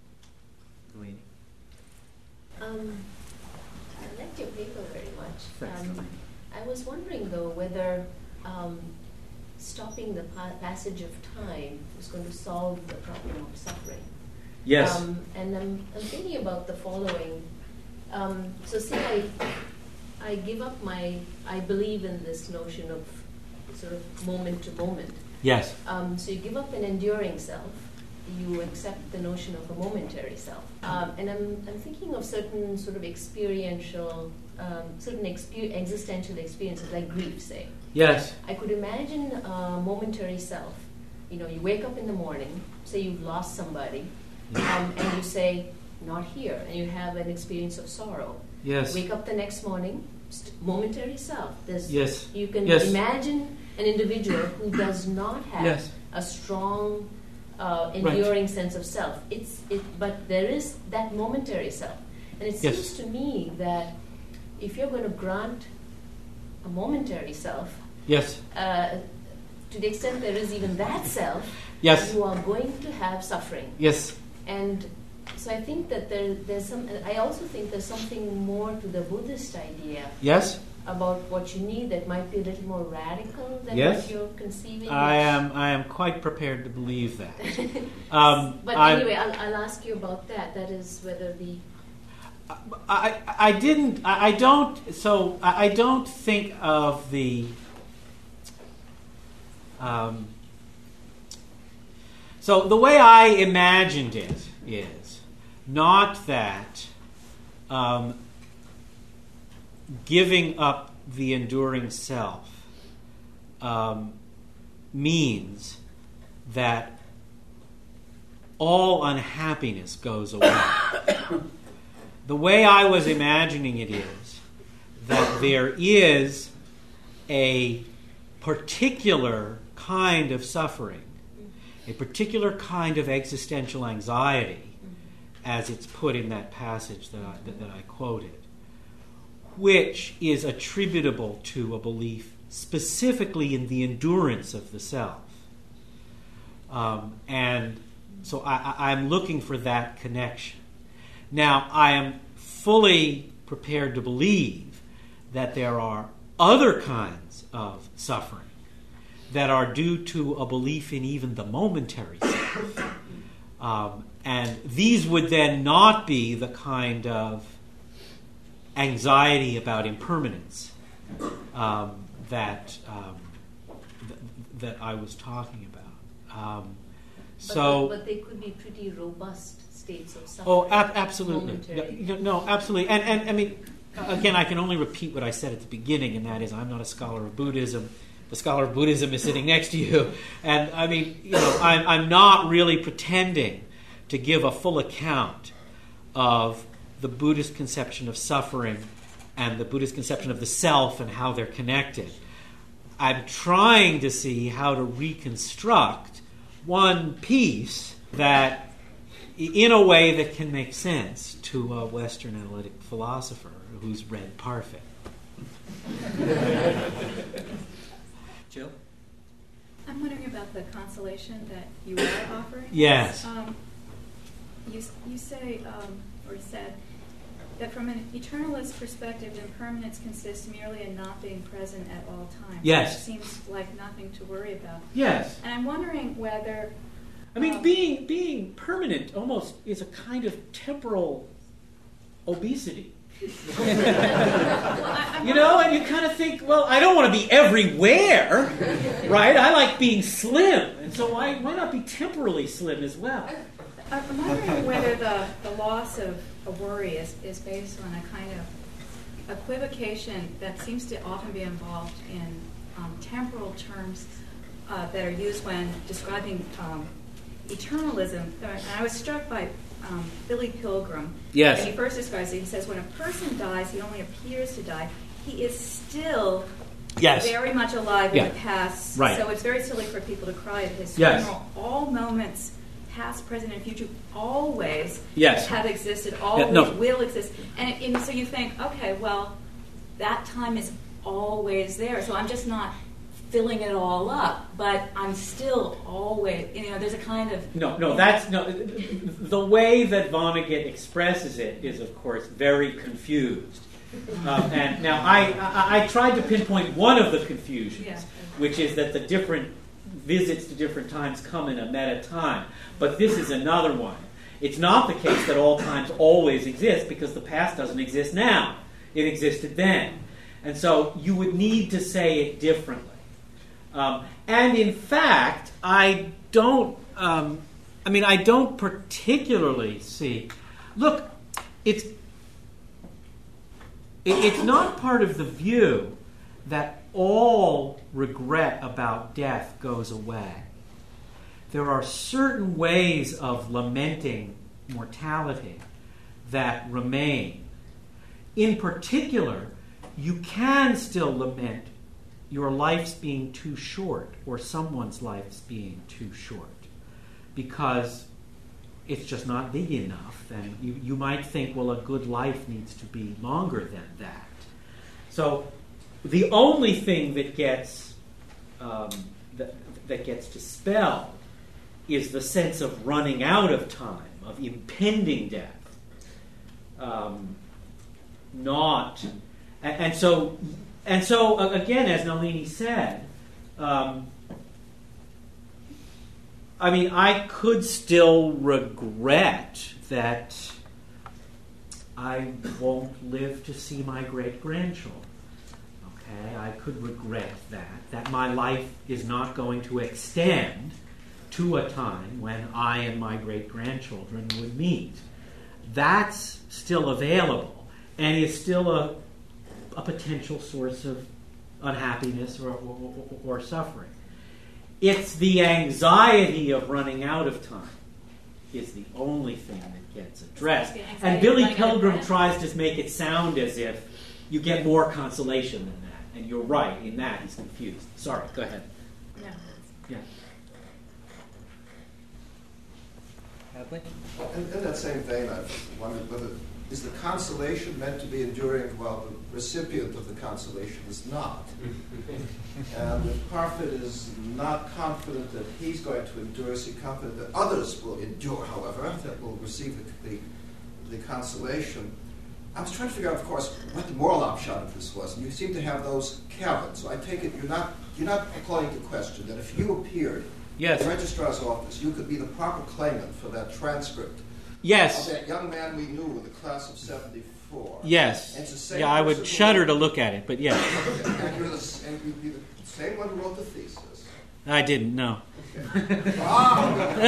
Um, I liked your paper very much. Um, I was wondering, though, whether um, stopping the pa- passage of time was going to solve the problem of suffering. Yes. Um, and I'm, I'm thinking about the following. Um, so say I, I give up my, I believe in this notion of sort of moment to moment. Yes. Um, so you give up an enduring self, you accept the notion of a momentary self. Um, and I'm, I'm thinking of certain sort of experiential, um, certain exper- existential experiences like grief, say. Yes. I could imagine a momentary self. You know, you wake up in the morning, say you've lost somebody, um, and you say, not here, and you have an experience of sorrow. Yes. Wake up the next morning, st- momentary self. There's, yes. You can yes. imagine an individual who does not have yes. a strong, uh, enduring right. sense of self. It's it, but there is that momentary self, and it seems yes. to me that if you're going to grant a momentary self, yes, uh, to the extent there is even that self, yes. you are going to have suffering. Yes, and so I think that there, there's some. I also think there's something more to the Buddhist idea. Yes. About what you need that might be a little more radical than yes. what you're conceiving. I am. I am quite prepared to believe that. um, but I'm, anyway, I'll, I'll ask you about that. That is whether the. I, I didn't. I, I don't. So I, I don't think of the. Um, so the way I imagined it is not that. Um, Giving up the enduring self um, means that all unhappiness goes away. The way I was imagining it is that there is a particular kind of suffering, a particular kind of existential anxiety, as it's put in that passage that I, that, that I quoted, which is attributable to a belief specifically in the endurance of the self. Um, and so I, I'm looking for that connection. Now, I am fully prepared to believe that there are other kinds of suffering that are due to a belief in even the momentary self. Um, and these would then not be the kind of anxiety about impermanence um, that um, th- that I was talking about. Um, but so, the, but they could be pretty robust states of suffering. Oh, ab- absolutely. No, no, absolutely. And and I mean, again, I can only repeat what I said at the beginning, and that is, I'm not a scholar of Buddhism. The scholar of Buddhism is sitting next to you, and I mean, you know, I'm I'm not really pretending to give a full account of the Buddhist conception of suffering and the Buddhist conception of the self and how they're connected. I'm trying to see how to reconstruct one piece that, in a way that can make sense to a Western analytic philosopher who's read Parfit. Jill? I'm wondering about the consolation that you are offering. Yes. Um, you, you say, um, or said, that from an eternalist perspective, impermanence consists merely in not being present at all times. Yes. It seems like nothing to worry about. Yes. And I'm wondering whether... I mean, um, being being permanent almost is a kind of temporal obesity. You know, and you kind of think, well, I don't want to be everywhere, right? I like being slim, and so why, why not be temporally slim as well? I'm wondering whether the, the loss of a worry is, is based on a kind of equivocation that seems to often be involved in um, temporal terms uh, that are used when describing um, eternalism. And I was struck by um, Billy Pilgrim. Yes. When he first describes it, he says, when a person dies, he only appears to die. He is still yes. very much alive yeah. in the past. Right. So it's very silly for people to cry at his yes. funeral. All moments, past, present, and future, always yes. have existed, always yeah, no. will exist. And, and so you think, okay, well, that time is always there. So I'm just not filling it all up, but I'm still always, you know, there's a kind of... No, no, that's, no, the way that Vonnegut expresses it is, of course, very confused. Um, and now, I, I, I tried to pinpoint one of the confusions, yeah. which is that the different visits to different times come in a meta time. But this is another one. It's not the case that all times always exist, because the past doesn't exist now. It existed then. And so you would need to say it differently. Um, and in fact, I don't, um, I mean, I don't particularly see, look, it's, it, it's not part of the view that all regret about death goes away. There are certain ways of lamenting mortality that remain. In particular, you can still lament your life's being too short, or someone's life's being too short, because it's just not big enough. And you, you might think, well, a good life needs to be longer than that. So the only thing that gets um, that, that gets dispelled is the sense of running out of time, of impending death. Um, not, and, and so. And so, uh, again, as Nalini said, um, I mean, I could still regret that I won't live to see my great-grandchildren. Okay, I could regret that, that my life is not going to extend to a time when I and my great-grandchildren would meet. That's still available, and is still a a potential source of unhappiness or, or, or suffering. It's the anxiety of running out of time is the only thing that gets addressed. And Billy Pilgrim tries to make it sound as if you get more consolation than that. And you're right, in that he's confused. Sorry, go ahead. No. Yeah. In, in that same vein, I've wondered whether is the consolation meant to be enduring while the recipient of the consolation is not? And if Parfit is not confident that he's going to endure, is he confident that others will endure, however, that will receive the, the, the consolation? I was trying to figure out, of course, what the moral upshot of this was. And you seem to have those caverns. So I take it you're not you're not calling into question that if you appeared yes. in the registrar's office, you could be the proper claimant for that transcript. Yes. Of that young man we knew in the class of seventy-four. Yes. And it's the same yeah, I would shudder to look at it, but yes. Okay. And you're the, and you'd be the same one who wrote the thesis. I didn't, no. Okay. ah,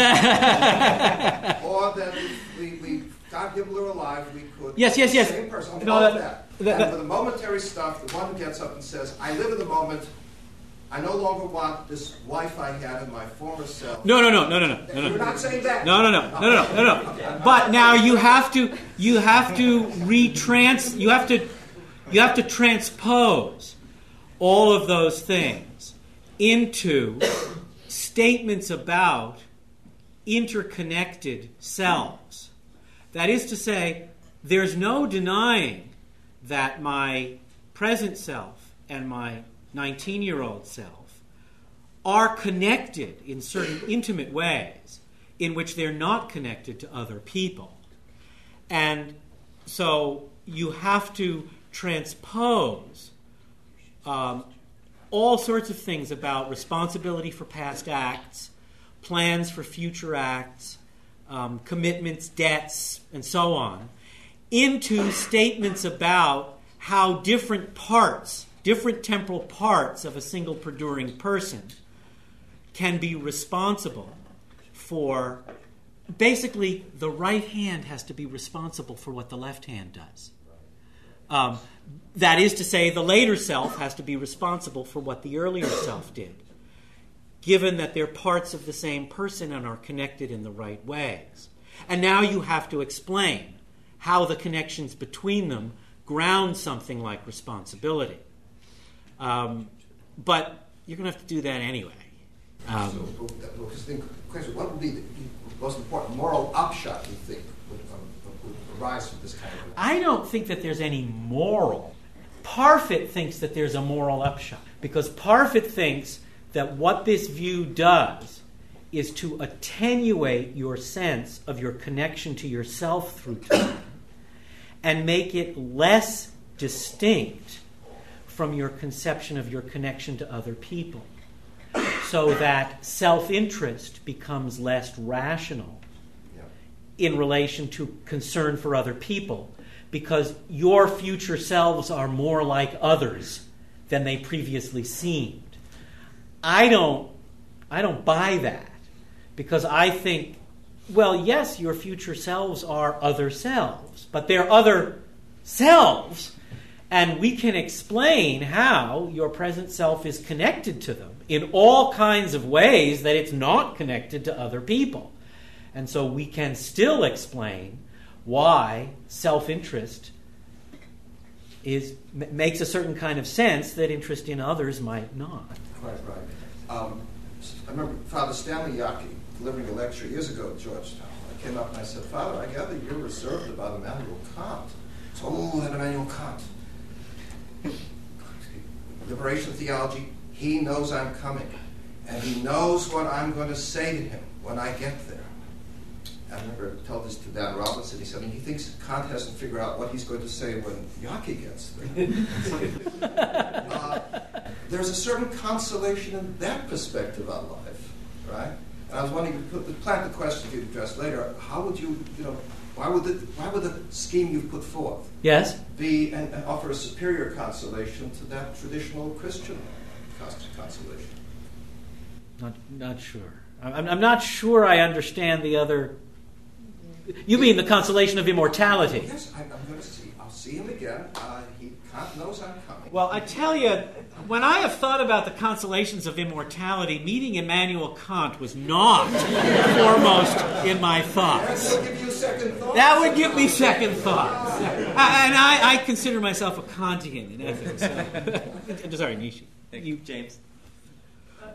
or that we, we, we got Himmler alive, we could. Yes, yes, yes. The same person. Okay, no, all that, of that. that, that. And for the momentary stuff, the one who gets up and says, I live in the moment. I no longer want this wife I had in my former self. No, no, no, no, no, no, no. You're not saying that. No, no, no, no, no, no, no. But now you have to, you have to retrans, you have to, you have to transpose all of those things into statements about interconnected selves. That is to say, there's no denying that my present self and my nineteen-year-old self are connected in certain intimate ways in which they're not connected to other people. And so you have to transpose um, all sorts of things about responsibility for past acts, plans for future acts, um, commitments, debts, and so on, into statements about how different parts, different temporal parts of a single perduring person can be responsible for. Basically, the right hand has to be responsible for what the left hand does. Um, that is to say, the later self has to be responsible for what the earlier self did, given that they're parts of the same person and are connected in the right ways. And now you have to explain how the connections between them ground something like responsibility. Um, but you're going to have to do that anyway. Um, so, because the question, what would be the most important moral upshot, you think, would, um, would arise from this kind of... I don't think that there's any moral. Parfit thinks that there's a moral upshot, because Parfit thinks that what this view does is to attenuate your sense of your connection to yourself through time and make it less distinct from your conception of your connection to other people, so that self-interest becomes less rational in relation to concern for other people, because your future selves are more like others than they previously seemed. I don't, I don't buy that, because I think, well, yes, your future selves are other selves, but they're other selves, and we can explain how your present self is connected to them in all kinds of ways that it's not connected to other people. And so we can still explain why self-interest is makes a certain kind of sense that interest in others might not. Right, right. Um, I remember Father Stanley Yockey delivering a lecture years ago at Georgetown. I came up and I said, Father, I gather you're reserved about Immanuel Kant. So, oh, that Immanuel Kant. Liberation theology, he knows I'm coming. And he knows what I'm going to say to him when I get there. I remember I told this to Dan Robinson. He said, I mean, he thinks Kant hasn't figured out what he's going to say when Yockey gets there. uh, there's a certain consolation in that perspective on life, right? And I was wondering, to plant the question you address later, how would you, you know, why would the, why would the scheme you've put forth yes? be and, and offer a superior consolation to that traditional Christian consolation? Not, not sure. I'm, I'm not sure I understand the other. You mean the consolation of immortality? Oh, yes, I, I'm going to see. I'll see him again. Uh, he Kant knows I'm coming. Well, I tell you, when I have thought about the consolations of immortality, meeting Immanuel Kant was not foremost in my thoughts. That would give you second thoughts. That would give me second thoughts. And I, I consider myself a Kantian in ethics. So. Sorry, Nishi. Thank you, James. Uh,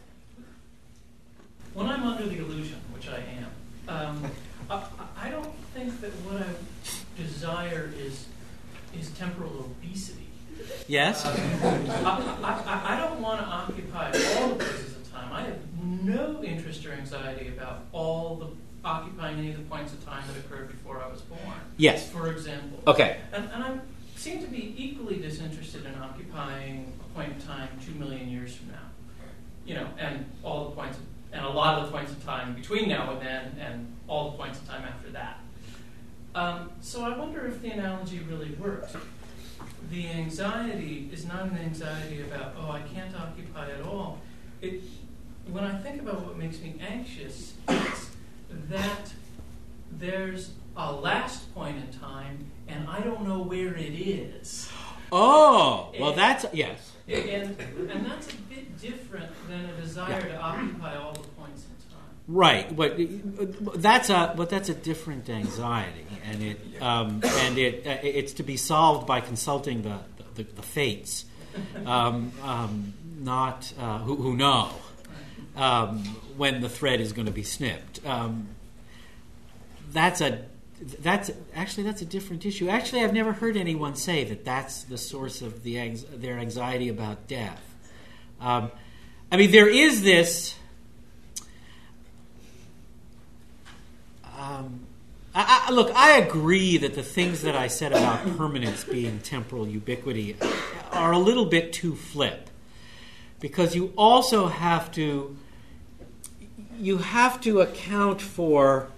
when I'm under the illusion, which I am, um, I, I don't think that what I desire is is temporal obesity. Yes? Uh, I, I, I don't want to occupy all the places of time. I have no interest or anxiety about all the occupying any of the points of time that occurred before I was born. Yes. For example. Okay. And, and I seem to be equally disinterested in occupying a point in time two million years from now. You know, and all the points of, and a lot of the points of time between now and then, and all the points of time after that. Um, so I wonder if the analogy really works. The anxiety is not an anxiety about, oh, I can't occupy at all. It, when I think about what makes me anxious, it's that there's a last point in time, and I don't know where it is. Oh, well, and, that's, yes. And, and that's a bit different than a desire Yeah. to occupy all the points in time. Right, but that's a but that's a different anxiety, and it um, and it uh, it's to be solved by consulting the the, the fates, um, um, not uh, who, who know um, when the thread is going to be snipped. Um, that's a that's actually that's a different issue. Actually, I've never heard anyone say that that's the source of the their anxiety about death. Um, I mean, there is this. Um, I, I, look, I agree that the things that I said about permanence being temporal ubiquity are a little bit too flip, because you also have to you have to account for.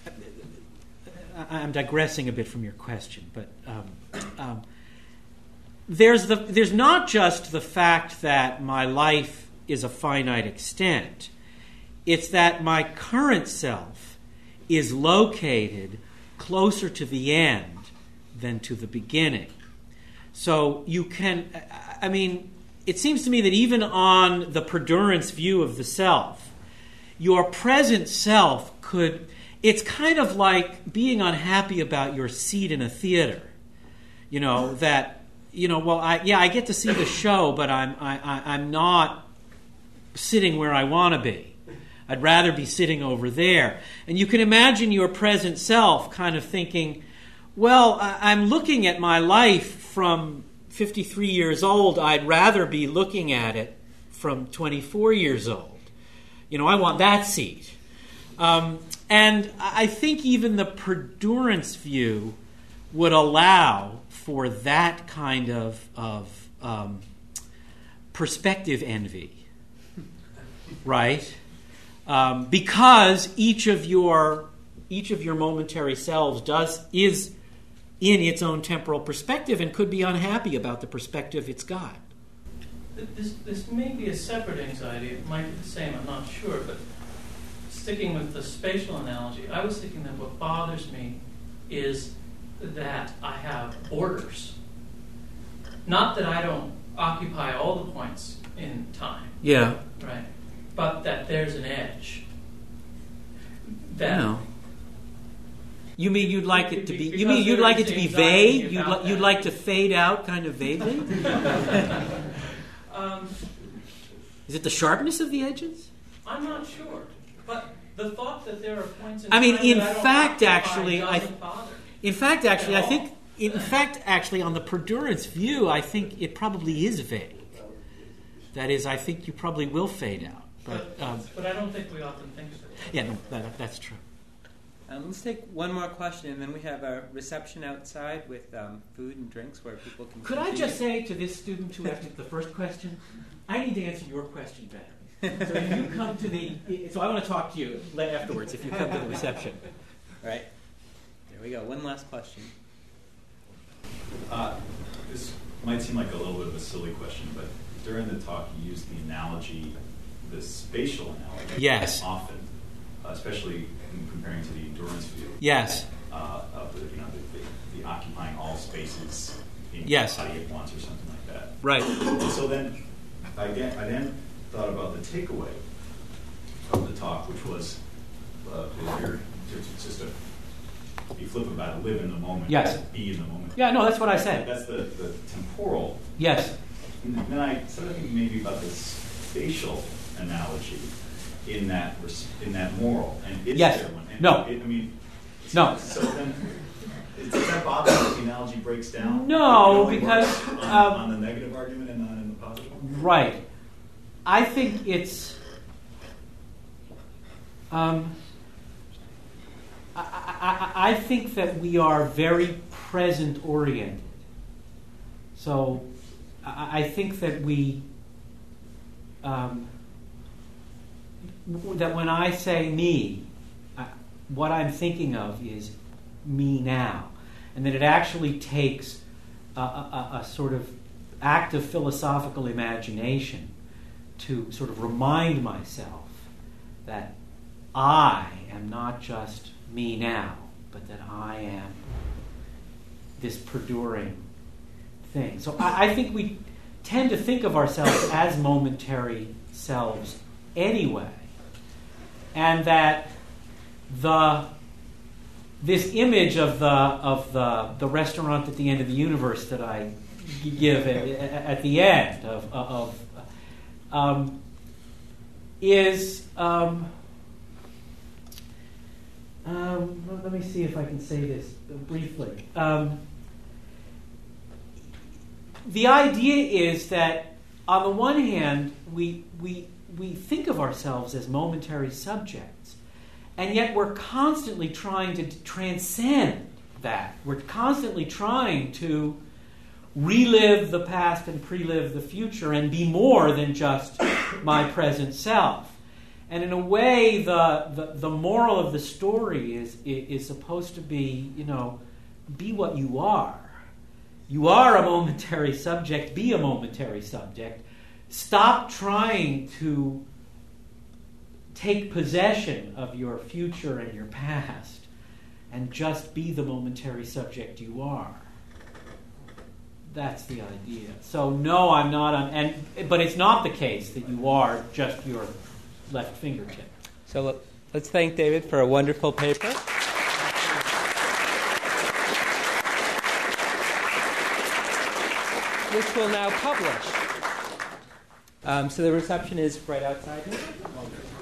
I'm digressing a bit from your question, but um, um, there's the there's not just the fact that my life is a finite extent. It's that my current self is located closer to the end than to the beginning. So you can, I mean, it seems to me that even on the perdurance view of the self, your present self could, it's kind of like being unhappy about your seat in a theater. You know, that, you know, well, I, yeah, I get to see the show, but I'm, I, I, I'm not sitting where I want to be. I'd rather be sitting over there. And you can imagine your present self kind of thinking, well, I'm looking at my life from fifty-three years old. I'd rather be looking at it from twenty-four years old. You know, I want that seat. Um, and I think even the perdurance view would allow for that kind of, of um, perspective envy, right? Um, because each of your each of your momentary selves does is in its own temporal perspective and could be unhappy about the perspective it's got. This this may be a separate anxiety. It might be the same. I'm not sure. But sticking with the spatial analogy, I was thinking that what bothers me is that I have borders. Not that I don't occupy all the points in time. Yeah. Right. But that there's an edge. That no. You mean you'd like it to be? You mean you'd like it to be vague? You'd li- you'd like to fade out, kind of vaguely? um, Is it the sharpness of the edges? I'm not sure, but the thought that there are points in I mean, time in that I don't fact, occupy actually, I. doesn't bother me In fact, actually, I at think. all. In fact, actually, on the perdurance view, I think it probably is vague. That is, I think you probably will fade out. But, um, but I don't think we often think of it. Yeah, no, that, that's true. Um, let's take one more question, and then we have a reception outside with um, food and drinks where people can. Could continue. I just say to this student who asked the first question, I need to answer your question better. So if you come to the, so I want to talk to you afterwards. If you come to the reception, all right? There we go. One last question. Uh, this might seem like a little bit of a silly question, but during the talk you used the analogy, the spatial analogy. Yes. Often, uh, especially in comparing to the endurance view. Yes. Uh, of the, you know, the, the, the occupying all spaces in yes. your body at once or something like that. Right. And so then, I, again, I then thought about the takeaway of the talk, which was, uh, if you're it's just a be flippant about it, live in the moment. Yes. Be in the moment. Yeah, no, that's what I said. That's the, the temporal. Yes. And then I started thinking maybe about this spatial analogy in that in that moral. And is yes. there one? And no. It, I mean, no. So then, does that bother you if the analogy breaks down? No, because on, um, on the negative argument and not in the positive one? Right. I think it's. Um, I, I, I think that we are very present-oriented. So I, I think that we, um, w- that when I say me, I, what I'm thinking of is me now. And that it actually takes a, a, a sort of act of philosophical imagination to sort of remind myself that I am not just me now, but that I am this perduring thing. So I, I think we tend to think of ourselves as momentary selves anyway, and that the this image of the of the the restaurant at the end of the universe that I give at, at the end of of um, is. Um, Um, let me see if I can say this briefly. Um, the idea is that, on the one hand, we we we think of ourselves as momentary subjects, And yet we're constantly trying to transcend that. We're constantly trying to relive the past and pre-live the future and be more than just my present self. And in a way, the, the, the moral of the story is, is supposed to be, you know, be what you are. You are a momentary subject, be a momentary subject. Stop trying to take possession of your future and your past and just be the momentary subject you are. That's the idea. So no, I'm not on, and but it's not the case that you are just your left fingertip. So let's thank David for a wonderful paper. Which will now publish. Um, so the reception is right outside here.